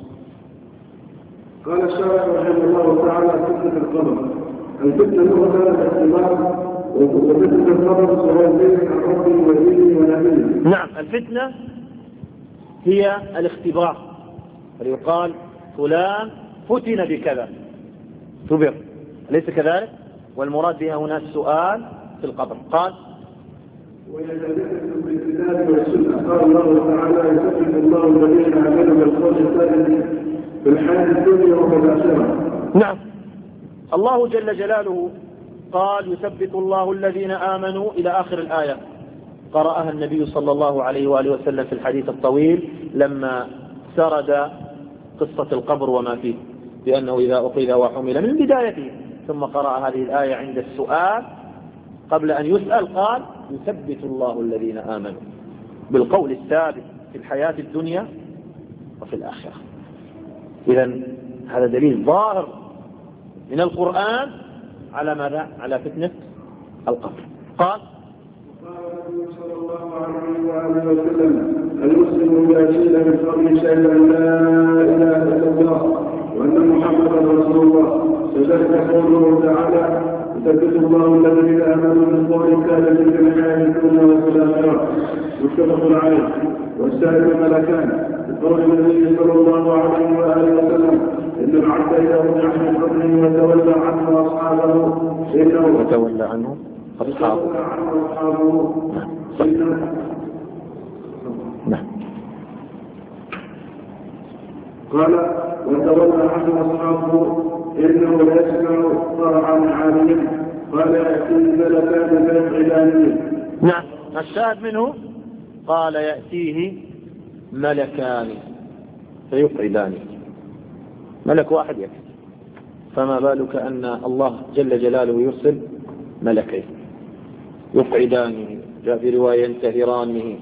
قال الشارع رحمه الله تعالى: فتنة القبر. الفتنة لغة الاختبار، وفتنة القبر سواء بين الرب ودينه ونبيه. نعم، الفتنة هي الاختبار، فيقال فلان فتن بكذا، اختبر، أليس كذلك؟ والمراد بها هنا السؤال في القبر. قال: ويتذكر في الكتاب والسنة. قال الله تعالى: يثبت الله الذين آمنوا بالقول الثابت في الحياة الدنيا وفي الآخرة. نعم، الله جل جلاله قال: يثبت الله الذين آمنوا إلى آخر الآية. قرأها النبي صلى الله عليه وآله وسلم في الحديث الطويل لما سرد قصة القبر وما فيه، بأنه إذا أخذ وحمل من بدايته، ثم قرأ هذه الآية عند السؤال قبل أن يسأل، قال: يثبت الله الذين آمنوا بالقول الثابت في الحياة الدنيا وفي الآخرة. إذن هذا دليل ظاهر من القرآن على ماذا؟ على فتنة القبر. قال: صلى الله عليه وآله وسلم: المسلم يأتينا من قبل شهد أن لا إله إلا الله وأن محمدا رسول الله. فذلك قوله تعالى: يثبت الله الذين آمنوا بالقول الثابت في الحياة الدنيا وفي الآخرة. متفق عليه. والسائل ملكان بقول النبي صلى الله عليه وآله وسلم: إن العبد إذا رجع من قبره وتولى عنه أصحابه إنه وتولى عنه أصحابه نعم. قال: وتولى عنه أصحابه إنه لا يسمع قرعا عالم. قال: يأتي ملكان فيفعلانه. نعم، الشاهد منه قال: يأتيه ملكان فيقعدانه. ملك واحد يكفي، فما بالك أن الله جل جلاله يرسل ملكين يقعدانه. جاء في رواية: ينتهرانه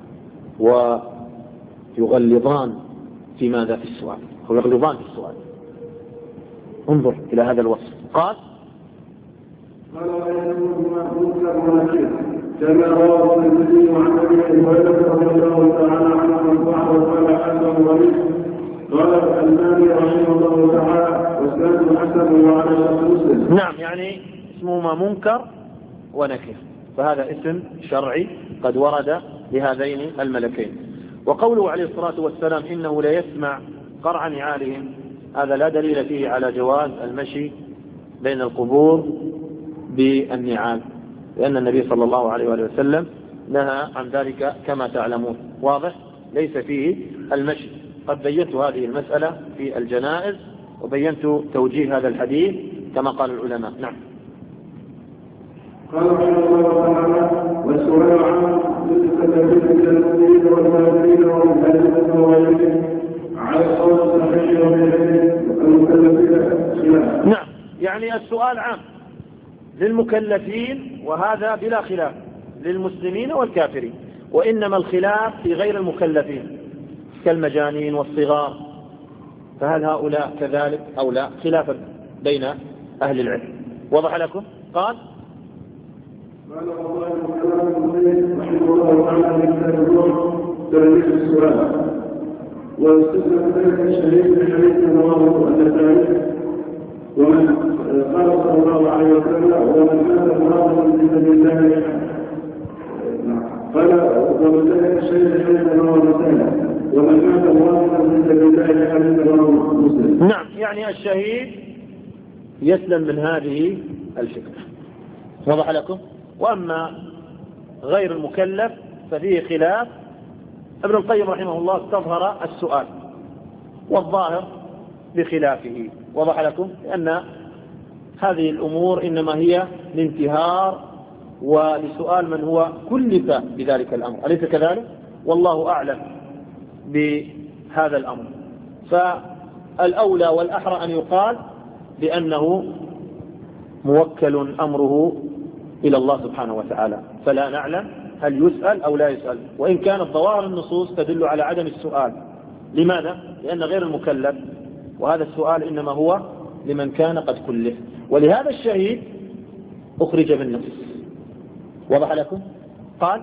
ويغلظان في ماذا؟ في السؤال، أو يغلظان في السؤال. انظر إلى هذا الوصف. قال: قال: ويكونهما منكر ونكير، كما رواه الترمذي عن ابي هريره رضي الله تعالى عنه وارضاه وقال: حسن غريب. قال الألباني رحمه الله تعالى: واسناده حسن وعلى شرط مسلم. نعم، يعني اسمهما منكر ونكير، فهذا اسم شرعي قد ورد لهذين الملكين. وقوله عليه الصلاة والسلام: إنه لا يسمع قرع نعالهم، هذا لا دليل فيه على جواز المشي بين القبور بالنعال، لأن النبي صلى الله عليه وآله وسلم نهى عن ذلك كما تعلمون. واضح؟ ليس فيه المشي. قد بينت هذه المسألة في الجنائز، وبينت توجيه هذا الحديث كما قال العلماء. نعم. قال رحمه الله تعالى: والسؤال عن المتكلمين من المؤمنين والمهاجرين والمهاجرين وغيرهم على القول الصحيح والمكلفين خلاف. نعم، يعني السؤال عام للمكلفين وهذا بلا خلاف، للمسلمين والكافرين، وإنما الخلاف في غير المكلفين كالمجانين والصغار، فهل هؤلاء كذلك أو لا؟ خلافا بين أهل العلم. وضح لكم؟ قال قال الله رحمه الله تعالى من تلميذ السؤال واستثنى ذلك الشهيد بحديث رواه النسائي ومن قال صلى الله عليه وسلم ومن مات مرابا في سبيل الله قال ومن ذلك الشهيد بحديث رواه النسائي ومن مات مرابا في سبيل الله حديث رواه مسلم. نعم، يعني الشهيد يسلم من هذه الفكرة. وضح لكم؟ وأما غير المكلف ففيه خلاف. ابن القيم رحمه الله استظهر السؤال والظاهر بخلافه. وضح لكم؟ لأن هذه الأمور إنما هي لانتهار ولسؤال من هو كلف بذلك الأمر، أليس كذلك؟ والله أعلم بهذا الأمر. فالأولى والأحرى أن يقال بأنه موكل أمره إلى الله سبحانه وتعالى، فلا نعلم هل يسأل أو لا يسأل، وإن كانت ظواهر النصوص تدل على عدم السؤال. لماذا؟ لأن غير المكلف، وهذا السؤال إنما هو لمن كان قد كلف، ولهذا الشهيد أخرج بالنص. وضح لكم؟ قال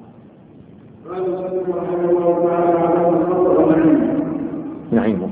نعيمه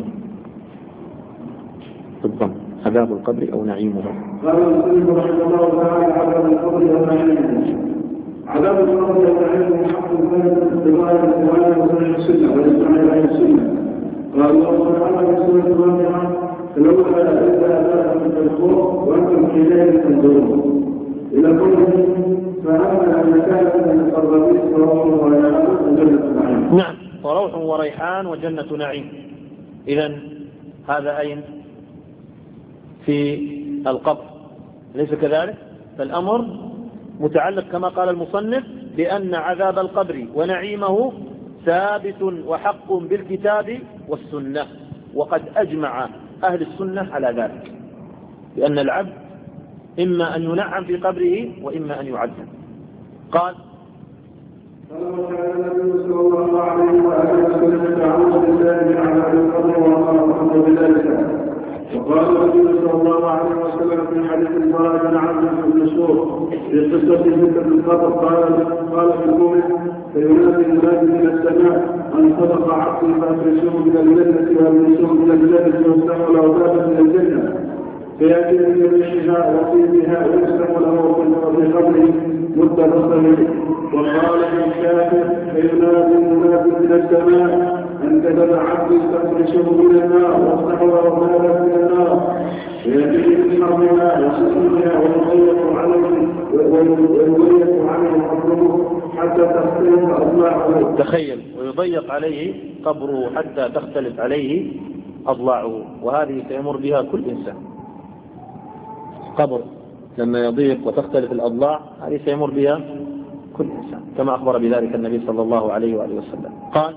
بالضم، عذاب القبر أو نعيمه. قال المسلم رحمه الله تعالى عذاب القبر ونعيمه. عذاب القبر ونعيمه حق ثابت برواية القرآن وسنة السنة والاجتماع على السنة. قال الله تعالى في سورة الواقعة فلولا إذا أتاكم من الخوف وأنتم حينئذ تنظرون إلى قوله فأما أن كان من المقربين فروح وريحان وجنة نعيم. نعم، فروح وريحان وجنة نعيم. إذن هذا أين؟ في القبر، ليس كذلك؟ فالأمر متعلق كما قال المصنف بأن عذاب القبر ونعيمه ثابت وحق بالكتاب والسنة، وقد أجمع أهل السنة على ذلك، لأن العبد إما أن ينعم في قبره وإما أن يعذب. قال فلما كان النبي صلى الله عليه وآله وسلم تعوذ بالله من عذاب القبر وأمر بذلك. وقال النبي صلى الله عليه وسلم في حديث البراء بن عازب المشهور في قصة فتنة القبر قال قال في المؤمن فينادي المنادي من السماء أن صدق عبدي فأخرجوه من الجنة وأخرجوه من الجنة وافتحوا له بابا من الجنة فيأتي من ريحها وطيبها ويسلم له في قبره مدة بصره. وقال الكافر فينادي المنادي من السماء أن كذب عبدي فأخرجوه من النار وافتحوا له بابا من النار فيأتي من حرمها وسلمها ويضيق عليه ويضيق عليه قبره حتى تختلف أضلاعه. تخيل، ويضيق عليه قبره حتى تختلف عليه أضلاعه، وهذه سيمر بها كل إنسان. قبر لما يضيق وتختلف الأضلاع هذه سيمر بها كل إنسان، كما أخبر بذلك النبي صلى الله عليه وآله وسلم. قال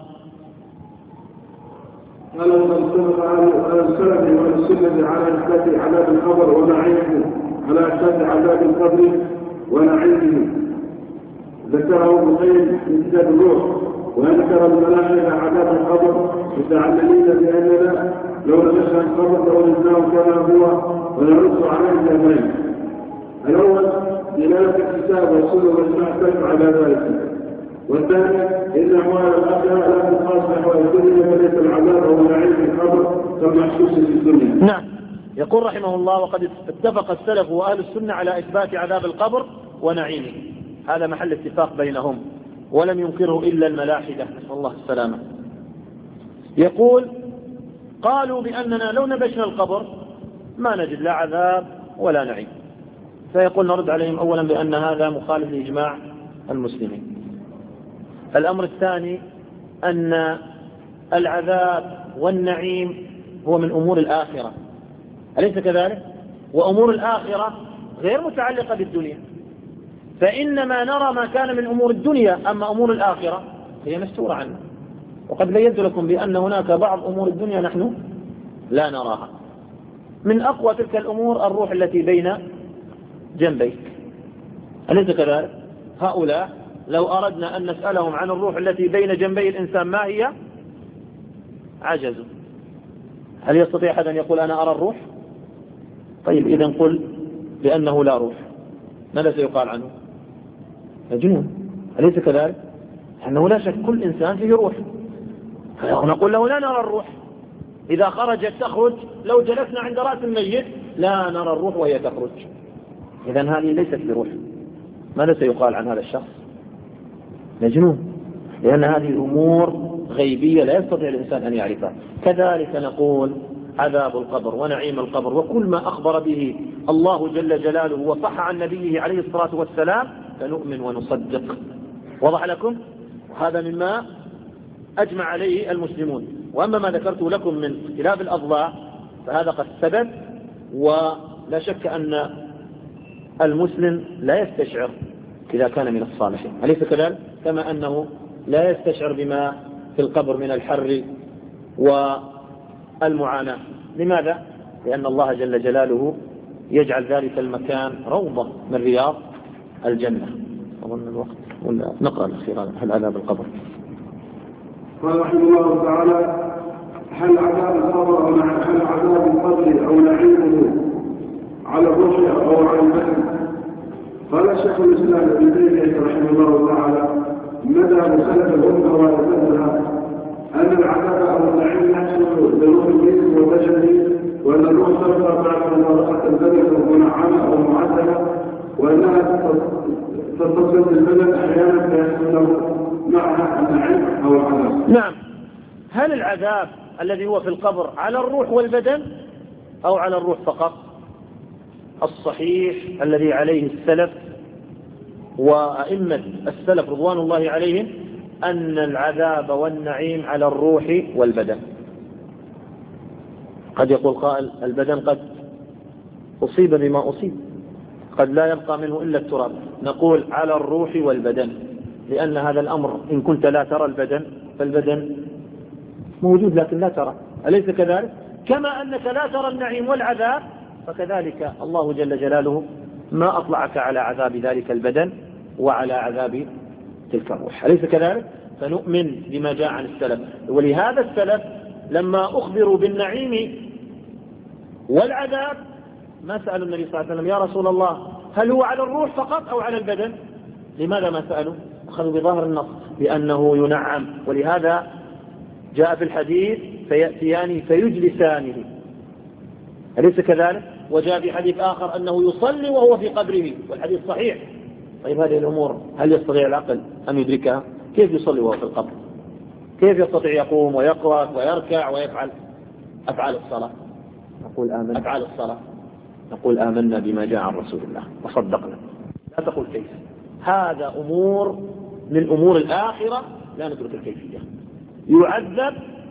قال المنصور على السلف والسنة على إثبات عذاب القبر ونعيمه على إثبات عذاب القبر ونعيمه. ذكره ابن القيم في كتاب الروح. وأنكر الملائكة عذاب القبر متعلمين بأننا لو نشأ القبر لولدناه كما هو ونرد عليه الأمرين. الأول دلالة الكتاب والسنة والإجماع تدل على ذلك. والثاني إن أحوال الآخرة لا تقاس بأحوال الدنيا وليس العذاب أو نعيم القبر كمحسوس في الدنيا. نعم، يقول رحمه الله وقد اتفق السلف وأهل السنة على إثبات عذاب القبر ونعيمه، هذا محل اتفاق بينهم، ولم ينكره إلا الملاحدة نسأل الله السلامة. يقول قالوا بأننا لو نبشنا القبر ما نجد لا عذاب ولا نعيم، فيقول نرد عليهم أولا بأن هذا مخالف لإجماع المسلمين. الأمر الثاني أن العذاب والنعيم هو من أمور الآخرة، أليس كذلك؟ وأمور الآخرة غير متعلقة بالدنيا، فإنما نرى ما كان من أمور الدنيا، أما أمور الآخرة هي مستورة عنها. وقد بينت لكم بأن هناك بعض أمور الدنيا نحن لا نراها. من أقوى تلك الأمور الروح التي بين جنبيك، أليس كذلك؟ هؤلاء لو أردنا أن نسألهم عن الروح التي بين جنبي الإنسان ما هي عجزوا. هل يستطيع أحد أن يقول أنا أرى الروح؟ طيب إذن قل بأنه لا روح، ماذا سيقال عنه؟ مجنون، أليس كذلك؟ أنه لا شك كل إنسان فيه روح، فنقول له لا نرى الروح. إذا خرجت تخرج، لو جلسنا عند رأس الميت لا نرى الروح وهي تخرج، إذن هذه ليست بروح. ماذا سيقال عن هذا الشخص؟ مجنون، لأن هذه أمور غيبية لا يستطيع الإنسان أن يعرفها. كذلك نقول عذاب القبر ونعيم القبر وكل ما أخبر به الله جل جلاله وصح عن نبيه عليه الصلاة والسلام فنؤمن ونصدق. وضح لكم؟ وهذا مما أجمع عليه المسلمون. وأما ما ذكرت لكم من اختلاف الأضلاع فهذا قد ثبت، ولا شك أن المسلم لا يستشعر إذا كان من الصالحين، أليس كذلك؟ كما أنه لا يستشعر بما في القبر من الحر والمعاناة. لماذا؟ لأن الله جل جلاله يجعل ذلك المكان روضة من رياض الجنة. أظن الوقت ولا نقرأ الأخير هل عذاب القبر. قال رحمه الله تعالى: هل عذاب القبر هل عذاب القبر أو نعيمه على الروح أو على البدن؟ قال شيخ الإسلام ابن تيمية رحمه الله تعالى: مذهب سلف الأمة وأئمتها أن العذاب أو النعيم يحصل لروح الجسم والبشر، وأن الروح تبقى بعد مفارقة البدن منعمة أو معدلة، وأنها تتصل بالبدن أحيانا فيحصل له معها النعيم أو العذاب. نعم. هل العذاب الذي هو في القبر على الروح والبدن أو على الروح فقط؟ الصحيح الذي عليه السلف وأئمة السلف رضوان الله عليهم أن العذاب والنعيم على الروح والبدن. قد يقول قائل البدن قد أصيب بما أصيب، قد لا يبقى منه إلا التراب. نقول على الروح والبدن، لأن هذا الأمر إن كنت لا ترى البدن فالبدن موجود لكن لا ترى، أليس كذلك؟ كما أنك لا ترى النعيم والعذاب فكذلك الله جل جلاله ما أطلعك على عذاب ذلك البدن وعلى عذاب تلك الروح، أليس كذلك؟ فنؤمن بما جاء عن السلف. ولهذا السلف لما أخبروا بالنعيم والعذاب ما سألوا النبي صلى الله عليه وسلم: يا رسول الله هل هو على الروح فقط أو على البدن؟ لماذا ما سألوا؟ أخذوا بظاهر النص بأنه ينعم. ولهذا جاء في الحديث: فيأتيان فيجلسانه، أليس كذلك؟ وجاء في حديث آخر أنه يصلي وهو في قبره، والحديث صحيح. طيب هذه الأمور هل يستطيع العقل أن يدركها؟ كيف يصلي وهو في القبر؟ كيف يستطيع يقوم ويقرأ ويركع ويفعل أفعال الصلاة؟ نقول آمنا أفعال الصلاة نقول آمنا بما جاء عن رسول الله وصدقنا. لا تقول كيف، هذا أمور من أمور الآخرة لا ندرك الكيفية. يعذب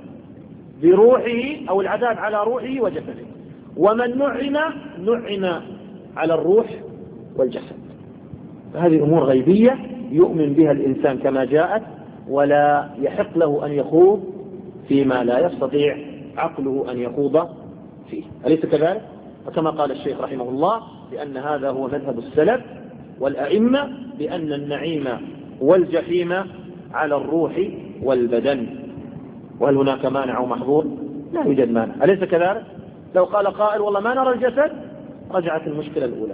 بروحه أو العذاب على روحه وجسده، ومن نعم نعم على الروح والجسد. فهذه أمور غيبية يؤمن بها الإنسان كما جاءت، ولا يحق له أن يخوض فيما لا يستطيع عقله أن يخوض فيه، أليس كذلك؟ وكما قال الشيخ رحمه الله بأن هذا هو مذهب السلف والأئمة، بأن النعيم والجحيم على الروح والبدن. وهل هناك مانع أو محظور؟ لا يوجد مانع، أليس كذلك؟ لو قال قائل والله ما نرى الجسد، رجعت المشكلة الأولى،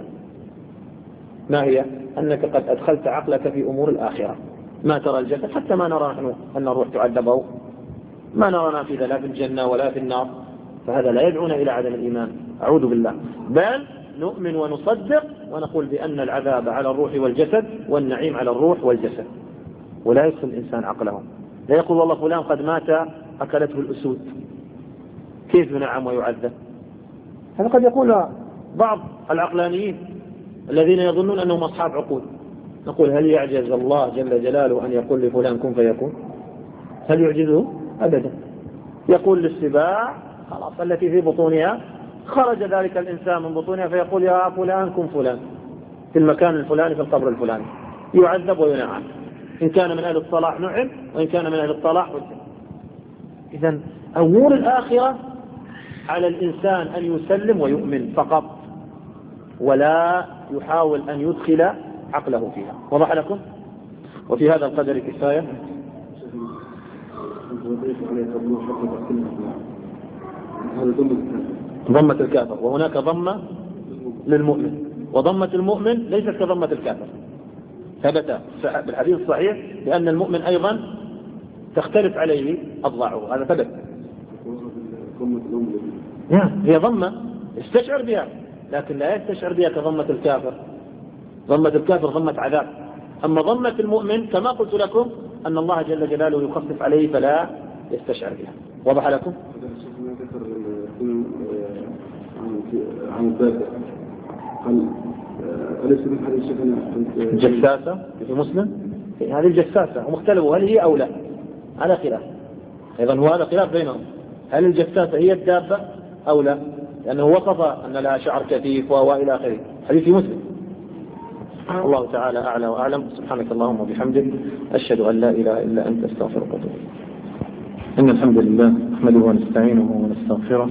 ما هي؟ أنك قد أدخلت عقلك في أمور الآخرة، ما ترى الجسد، حتى ما نرى نحن أن الروح تعذب أو ما نرى نافذة لا في الجنة ولا في النار، فهذا لا يدعونا إلى عدم الإيمان، أعوذ بالله. بل نؤمن ونصدق ونقول بأن العذاب على الروح والجسد والنعيم على الروح والجسد، ولا يدخل الإنسان عقله. لا يقول والله فلان قد مات أكلته الأسود، كيف ينعم ويعذب؟ هذا قد يقول بعض العقلانيين الذين يظنون أنهم أصحاب عقول. نقول هل يعجز الله جل جلاله أن يقول لفلان كن فيكون؟ هل يعجزه؟ أبدا. يقول للسباع خلاص التي في بطونها، خرج ذلك الإنسان من بطونها فيقول يا فلان كن فلان في المكان الفلاني في القبر الفلاني، يعذب وينعم. إن كان من أهل الصلاح نعم، وإن كان من أهل الصلاح إذن أمور الآخرة على الإنسان أن يسلم ويؤمن فقط، ولا يحاول أن يدخل عقله فيها. وضح لكم؟ وفي هذا القدر كفاية. ضمة الكافر، وهناك ضمة للمؤمن، وضمة المؤمن ليست كضمة الكافر، ثبت بالحديث الصحيح لأن المؤمن أيضا تختلف عليه أضلاعه، هذا ثبت. هي ضمة يستشعر بها، لكن لا يستشعر بها كضمة الكافر. ضمة الكافر ضمة عذاب، أما ضمة المؤمن كما قلت لكم أن الله جل جلاله يخفف عليه فلا يستشعر بها. وضح لكم؟ عن البادة هل أليس من حديث شيخنا الجساسة في مسلم؟ هذه الجساسة ومختلف، هل هي أو لا؟ على خلاف، أيضا هو هذا خلاف بينهم، هل الجساسة هي الدابة أو لا؟ لأنه وصف أن لها شعر كثيف وإلى آخره، حديث مسلم. الله تعالى أعلى وأعلم. سبحانك اللهم وبحمدك، أشهد أن لا إله إلا أنت، أستغفرك وأتوب إليك. إن الحمد لله نحمده ونستعينه ونستغفره،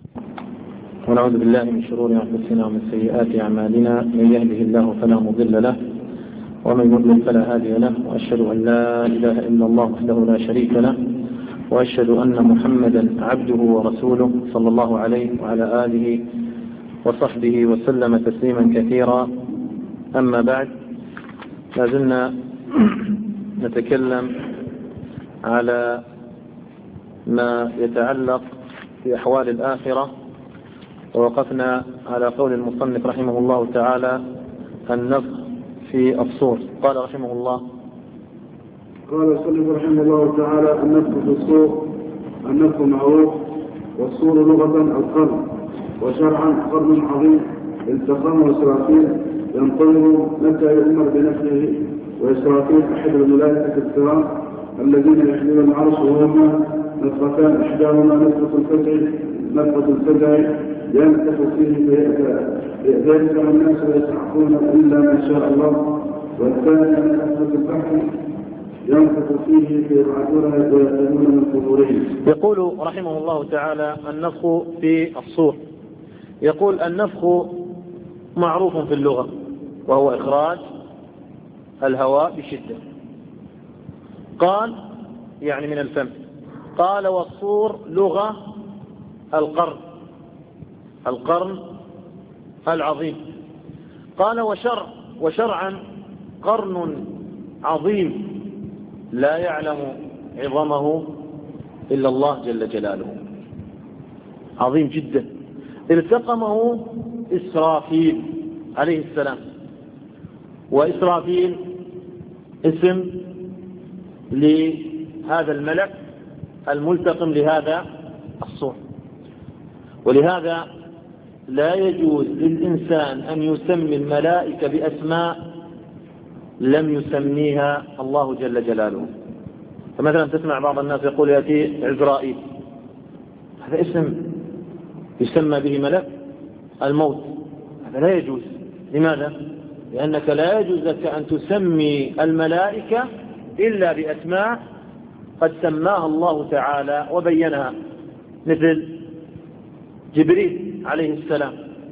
ونعوذ بالله من شرور أنفسنا ومن سيئات أعمالنا، من يهده الله فلا مضل له ومن يضلل فلا هادي له، وأشهد أن لا إله إلا الله وحده لا شريك له، وأشهد أن محمدا عبده ورسوله صلى الله عليه وعلى آله وصحبه وسلم تسليما كثيرا. أما بعد، لازلنا نتكلم على ما يتعلق بأحوال الآخرة، ووقفنا على قول المصنف رحمه الله تعالى النفخ في الصور. قال رحمه الله قال المصنف رحمه الله تعالى النفخ في الصور. النفخ معروف، والصور لغة القرن، وشرعا قرن عظيم التقامه إسرافيل ينتظر متى يؤمر بنفخه، وإسرافيل أحد الملائكة الكرام الذين يحملون العرش، وهما نفختان إحداهما نفخة الفزع نفخة الفزع ينفخ فيه فيسمع الناس ويسعقون إلا ما شاء الله، والثاني نفخة البحر ينفخ فيه فيبعثون ويقومون من قبورهم. يقول رحمه الله تعالى النفخ في الصور. يقول النفخ معروف في اللغة، وهو إخراج الهواء بشدة. قال يعني من الفم. قال والصور لغة القرن، القرن العظيم. قال وشرع وشرعا قرن عظيم لا يعلم عظمه إلا الله جل جلاله، عظيم جدا. التقمه إسرافيل عليه السلام، وإسرافيل اسم لهذا الملك الملتقم لهذا الصور. ولهذا لا يجوز للإنسان أن يسمي الملائكة بأسماء لم يسميها الله جل جلاله. فمثلا تسمع بعض الناس يقول يأتي عزرائيل، هذا اسم يسمى به ملك الموت، هذا لا يجوز. لماذا؟ لأنك لا يجوز لك أن تسمي الملائكة إلا بأسماء قد سماها الله تعالى وبينها، مثل جبريل عليه السلام،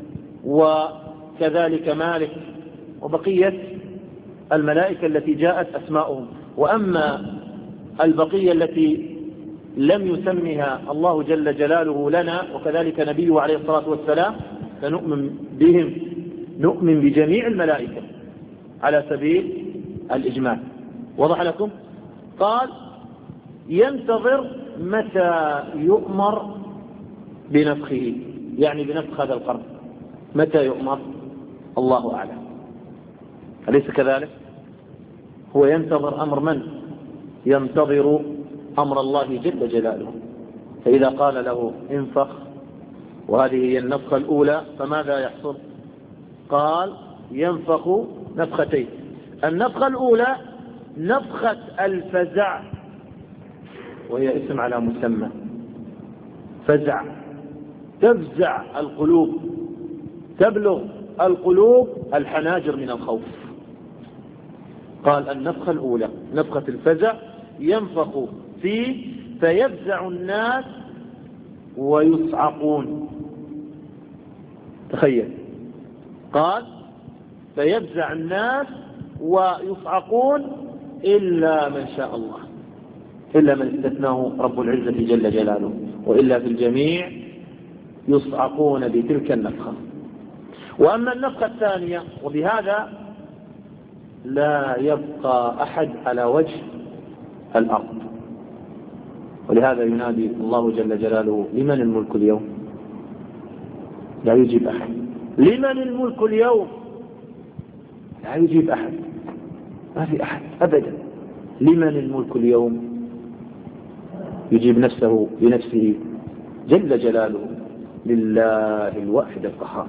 وكذلك مالك، وبقية الملائكة التي جاءت أسماؤهم. وأما البقية التي لم يسمها الله جل جلاله لنا وكذلك نبيه عليه الصلاة والسلام فنؤمن بهم، نؤمن بجميع الملائكة على سبيل الإجمال. وضح لكم؟ قال ينتظر متى يؤمر بنفخه، يعني بنفخ هذا القرن، متى يؤمر الله أعلم. أليس كذلك؟ هو ينتظر أمر من؟ ينتظر أمر الله جل جلاله. فإذا قال له انفخ، وهذه هي النفخة الأولى، فماذا يحصل؟ قال ينفخ نفختين. النفخة الأولى نفخة الفزع، وهي اسم على مسمى، فزع، تفزع القلوب، تبلغ القلوب الحناجر من الخوف. قال النفخة الأولى نفخة الفزع ينفخ فيه فيفزع الناس ويصعقون. تخيل، قال فيفزع الناس ويصعقون إلا من شاء الله، إلا من استثناه رب العزة جل جلاله، وإلا في الجميع يصعقون بتلك النفخة. وأما النفخة الثانية، وبهذا لا يبقى أحد على وجه الأرض، ولهذا ينادي الله جل جلاله لمن الملك اليوم؟ لا يجيب أحد. لمن الملك اليوم؟ لا يجيب أحد، ما في أحد أبدا. لمن الملك اليوم؟ يجيب نفسه بنفسه جل جلاله، لله الواحد القهار.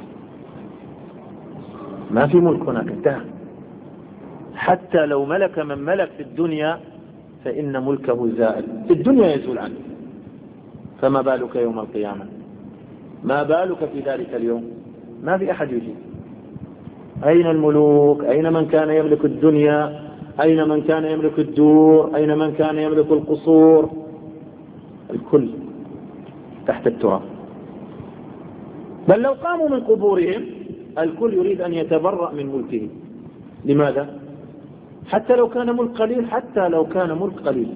ما في ملك هناك، انتهى. حتى لو ملك من ملك في الدنيا فإن ملكه زائل، في الدنيا يزول عنه، فما بالك يوم القيامة؟ ما بالك في ذلك اليوم؟ ما في أحد يجيب. أين الملوك؟ أين من كان يملك الدنيا؟ أين من كان يملك الدور؟ أين من كان يملك القصور؟ الكل تحت التراب. بل لو قاموا من قبورهم الكل يريد أن يتبرأ من ملكه. لماذا؟ حتى لو كان ملك قليل، حتى لو كان ملك قليل،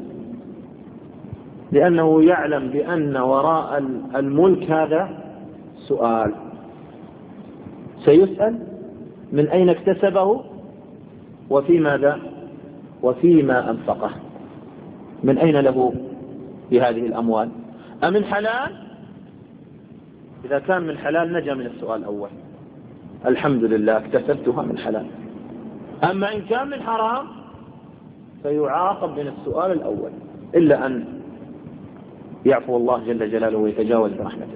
لأنه يعلم بأن وراء الملك هذا سؤال، سيسأل من أين اكتسبه وفي ماذا وفيما أنفقه. من أين له بهذه الأموال؟ أمن حلال؟ إذا كان من حلال نجا من السؤال الأول، الحمد لله اكتسبتها من حلال. أما إن كان من حرام فيعاقب من السؤال الأول، إلا أن يعفو الله جل جلاله ويتجاوز برحمته.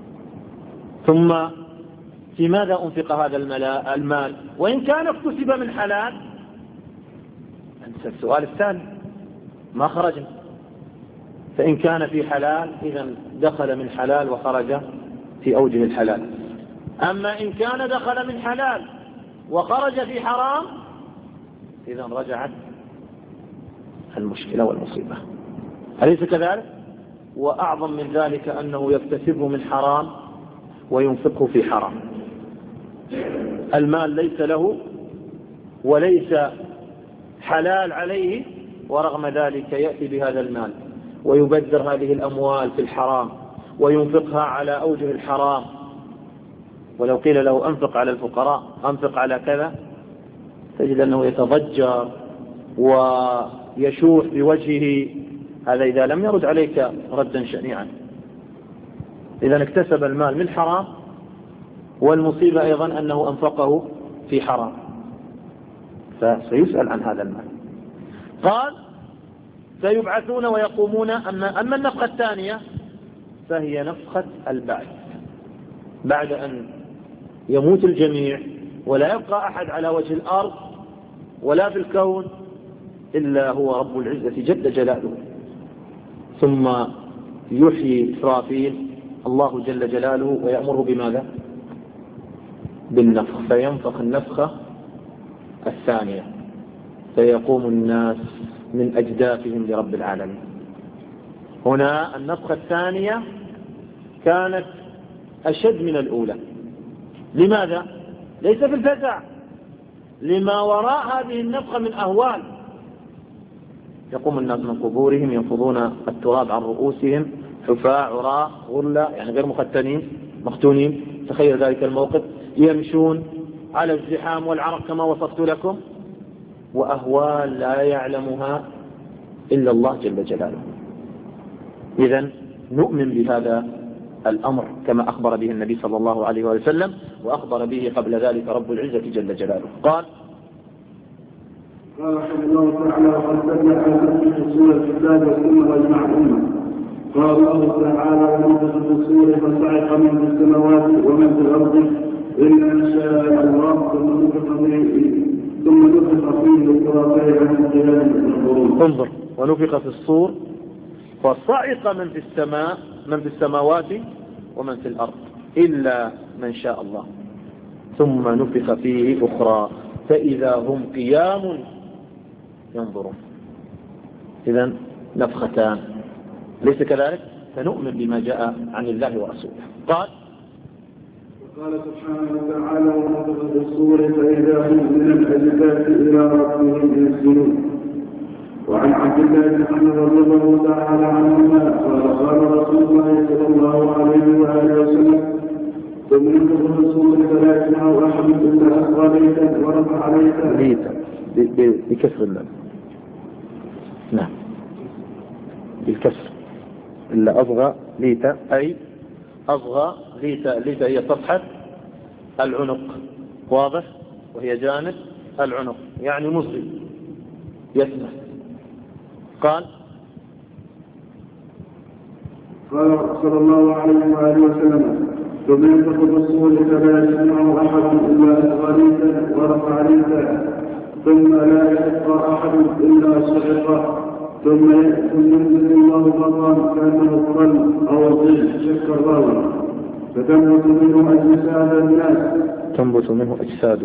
ثم في ماذا أنفق هذا المال؟ وإن كان اكتسب من حلال أنسى السؤال الثاني، ما خرج. فإن كان في حلال إذا دخل من حلال وخرج في أوجه الحلال. أما إن كان دخل من حلال وخرج في حرام إذا رجعت المشكلة والمصيبة، أليس كذلك؟ وأعظم من ذلك أنه يكتسبه من حرام وينفقه في حرام. المال ليس له وليس حلال عليه، ورغم ذلك يأتي بهذا المال ويبذر هذه الأموال في الحرام وينفقها على أوجه الحرام. ولو قيل له أنفق على الفقراء، أنفق على كذا، تجد أنه يتضجر ويشوح بوجهه. هذا إذا لم يرد عليك ردا شنيعا. إذا اكتسب المال من حرام، والمصيبة أيضا أنه أنفقه في حرام، فسيسأل عن هذا المال. قال سيبعثون ويقومون. أما, أما النفخة الثانية فهي نفخة البعث، بعد أن يموت الجميع ولا يبقى أحد على وجه الأرض ولا في الكون إلا هو رب العزة جل جلاله. ثم يحيي إسرافيل الله جل جلاله ويأمره بماذا؟ بالنفخ، فينفخ النفخة الثانية فيقوم الناس من أجدافهم لرب العالمين. هنا النفخة الثانية كانت أشد من الأولى. لماذا؟ ليس في الفزع، لما وراء هذه النفخة من أهوال. يقوم الناس من قبورهم ينفضون التراب عن رؤوسهم حفاة عراة غرلا، يعني غير مختنين مختونين. تخيل ذلك الموقف، يمشون على الزحام والعرق كما وصفت لكم، وأهوال لا يعلمها إلا الله جل جلاله. إذن نؤمن بهذا الأمر كما أخبر به النبي صلى الله عليه وسلم، وأخبر به قبل ذلك رب العزة جل جلاله. قال قال رحمه الله تعالى وقد بدأ على سورة الكتاب والسنة واجمع الأمة. قال الله تعالى ونفخ في الصور فصعق من في السماوات ومن في الأرض إلا إن شاء الله ثم نفخ فيه ثم نفخ فيه أخرى عن قيام القرون. انظر، ونفخ في الصور فصعق من في السماء من في السماوات ومن في الأرض إلا من شاء الله ثم نفخ فيه أخرى فإذا هم قيام ينظرون. إذن نفختان، ليس كذلك؟ فنؤمن بما جاء عن الله ورسوله. قال قال سبحانه وتعالى ونفخ في الصور فإذا هم من الأجداث إلى ربهم ينسلون. وعن عبد الله بن عمرو رضي الله تعالى عنهما قال قال رسول الله صلى الله عليه وآله وسلم ثم ينفخ في الصور فلا يسمع أحد إلا أصغى ليتا ورفع ليتا ليتا بكسر اللام. نعم بالكسر إلا أصغى ليتا أي أصغى ليتا. ليتا هي صفحة العنق، واضح، وهي جانب العنق يعني مصغي يسمع. قال قال صلى الله عليه وآله وسلم ثم ينفخ في الصور فلا يسمع أحد إلا أصغى ليتا ورفع ليتا ثم لا يبقى أحد إلا صعق ثم ينزل الله مطرا كأنه الظل أو الظل شك الراوي فتنبت منه أجساد الناس تنبت منه أجساد.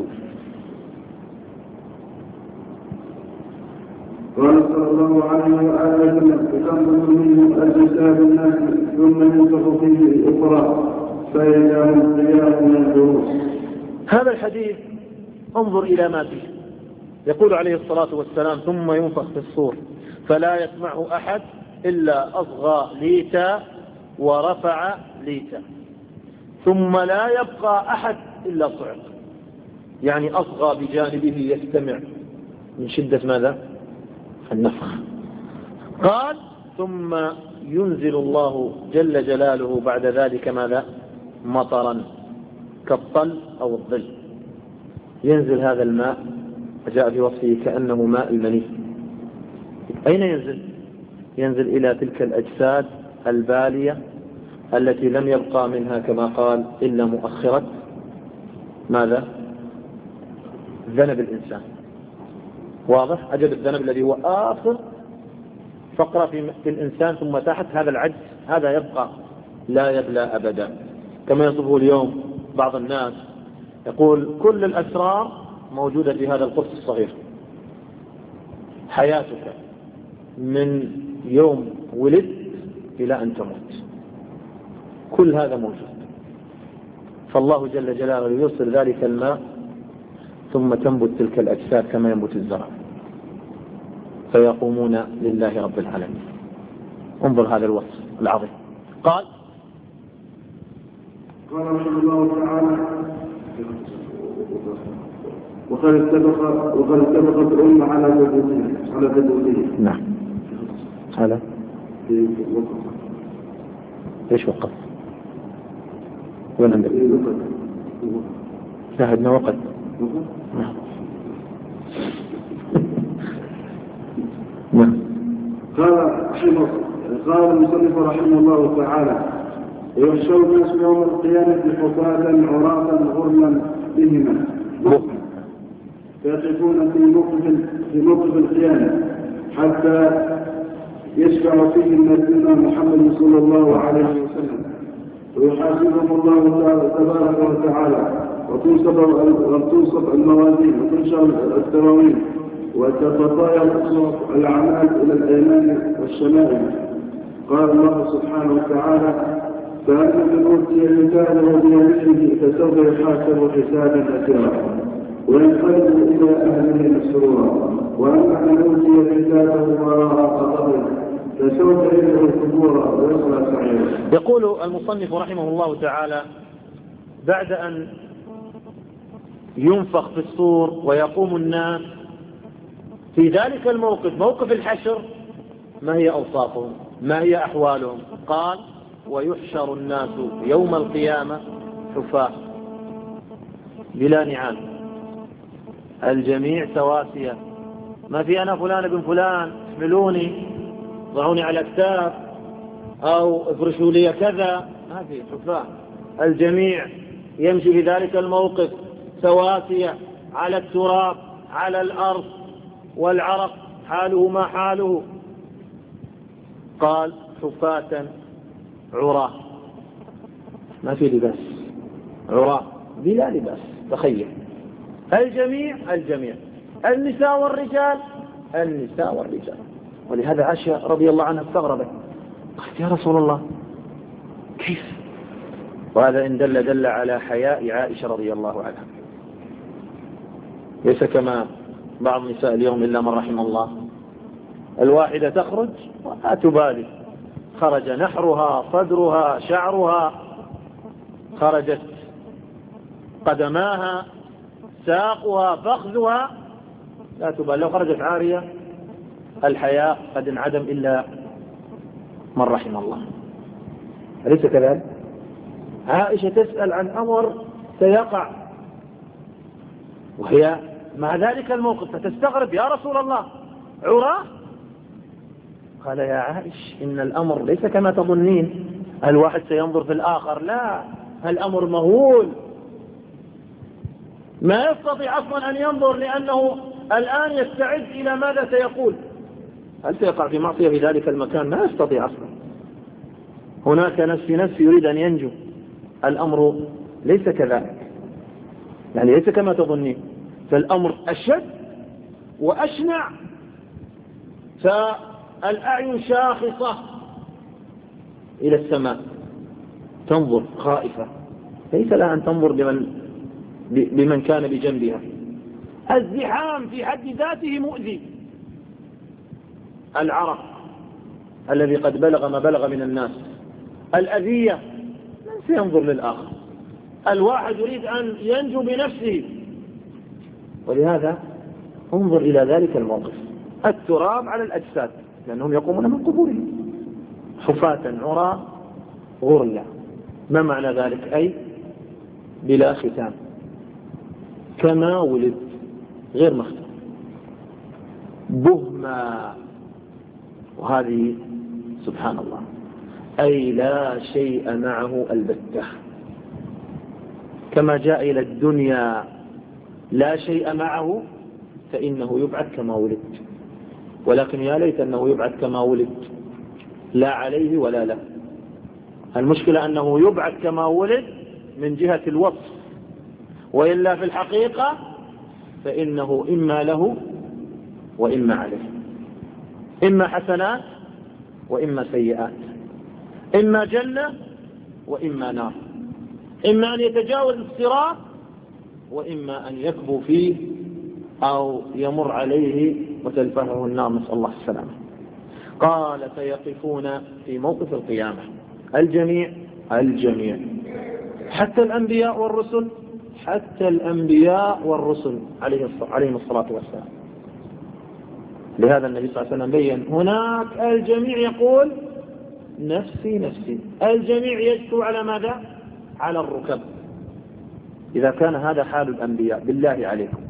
قال صلى الله عليه وآله وسلم فتنبت منه أجساد الناس ثم ينفخ فيه أخرى فإذا هم قيام ينظرون. هذا الحديث انظر إلى ما فيه. يقول عليه الصلاة والسلام ثم ينفخ في الصور فلا يسمعه أحد إلا أصغى ليتا ورفع ليتا ثم لا يبقى أحد إلا صعق، يعني أصغى بجانبه يستمع من شدة ماذا؟ النفخ. قال ثم ينزل الله جل جلاله بعد ذلك ماذا؟ مطرا كالطل أو الظل. ينزل هذا الماء جاء في وصفه كأنه ماء المني. أين ينزل؟ ينزل إلى تلك الأجساد البالية التي لم يبقى منها كما قال إلا مؤخرة ماذا؟ ذنب الإنسان. واضح؟ أجل الذنب الذي هو آخر فقرة في الإنسان ثم تحت هذا العجز، هذا يبقى لا يبلى أبدا. كما يصفه اليوم بعض الناس يقول كل الأسرار موجودة في هذا القرص الصغير. حياتك من يوم ولدت إلى أن تموت كل هذا موجود. فالله جل جلاله يرسل ذلك الماء ثم تنبت تلك الأجساد كما ينبت الزرع فيقومون لله رب العالمين. انظر هذا الوصف العظيم. قال قال رحمه الله تعالى وقد اتفق وقد اتفقت الأمة على ثبوته على ثبوته. نعم. على ايش وقف؟ وين عندك؟ شاهدنا وقت. نعم. نعم. قال رحمه قال المصنف رحمه الله تعالى ويحشر الناس يوم القيامة حفاة عراة غرلا بهما فيقفون في موقف في موقف القيامة حتى يشفع فيهم نبينا محمد صلى الله عليه وسلم ويحاسبهم الله تبارك وتعالى وتنصب وتنصب الموازين وتنشر الدواوين وتتطاير الأعمال إلى الأيمان والشمائل. قال الله سبحانه وتعالى فأما من أوتي كتابه بيمينه فسوف يحاسب حسابا يسيرا وينقلب إلى أهله مسرورا وأما من أوتي كتابه وراء ظهره فسوف يدعو ثبورا ويصلى سعيرا. يقول المصنف رحمه الله تعالى بعد أن ينفخ في الصور ويقوم الناس في ذلك الموقف موقف الحشر ما هي أوصافهم؟ ما هي أحوالهم؟ قال ويحشر الناس يوم القيامة حفاة بلا نعال الجميع سواسية، ما في أنا فلان ابن فلان احملوني ضعوني على الأكتاف أو افرشوا لي كذا، ما في. حفاة الجميع يمشي في ذلك الموقف سواسية على التراب على الأرض والعرق حاله ما حاله. قال حفاة عراة ما في لباس، عراة بلا لباس. تخيل الجميع الجميع النساء والرجال النساء والرجال. ولهذا عائشة رضي الله عنها استغربت قالت يا رسول الله كيف؟ وهذا إن دل دل على حياء عائشة رضي الله عنها، ليس كما بعض نساء اليوم إلا من رحم الله، الواحدة تخرج ولا تبالي، خرج نحرها صدرها شعرها، خرجت قدماها ساقها فخذها، لا تبالي. لو خرجت عارية الحياء قد انعدم إلا من رحم الله. أليس كذلك؟ عائشة تسأل عن أمر سيقع وهي مع ذلك الموقف فتستغرب يا رسول الله عراه؟ قال يا عائش إن الأمر ليس كما تظنين، الواحد سينظر في الآخر، لا، الأمر مهول، ما يستطيع أصلا أن ينظر لأنه الآن يستعد إلى ماذا سيقول. هل سيقع في معصية في ذلك المكان؟ ما يستطيع أصلا. هناك نفس نفس يريد أن ينجو، الأمر ليس كذلك، يعني ليس كما تظنين، فالأمر أشد وأشنع، فالأعين شاخصة إلى السماء تنظر خائفة، ليس لها أن تنظر بمن, بمن كان بجنبها. الزحام في حد ذاته مؤذي، العرق الذي قد بلغ ما بلغ من الناس، الأذية، من سينظر للآخر؟ الواحد يريد أن ينجو بنفسه، ولهذا انظر إلى ذلك الموقف، التراب على الأجساد لأنهم يقومون من قبورهم حفاة عراة غرلا. ما معنى ذلك؟ أي بلا ختام، كما ولد غير مختم، بهما، وهذه سبحان الله أي لا شيء معه البتة، كما جاء إلى الدنيا لا شيء معه فإنه يبعث كما ولد، ولكن يا ليت أنه يبعث كما ولد، لا عليه ولا له. المشكلة أنه يبعث كما ولد من جهة الوصف، وإلا في الحقيقة فإنه إما له وإما عليه، إما حسنات وإما سيئات، إما جنة وإما نار، إما أن يتجاوز الصراط وإما أن يكبو فيه أو يمر عليه وتلفهه النار، نسأل الله السلامة. قال فيقفون في موقف القيامة الجميع الجميع، حتى الأنبياء والرسل، حتى الأنبياء والرسل عليهم الصلاة والسلام. لهذا النبي صلى الله عليه وسلم بين هناك الجميع يقول نفسي نفسي، الجميع يشكو على ماذا؟ على الركب. إذا كان هذا حال الأنبياء بالله عليكم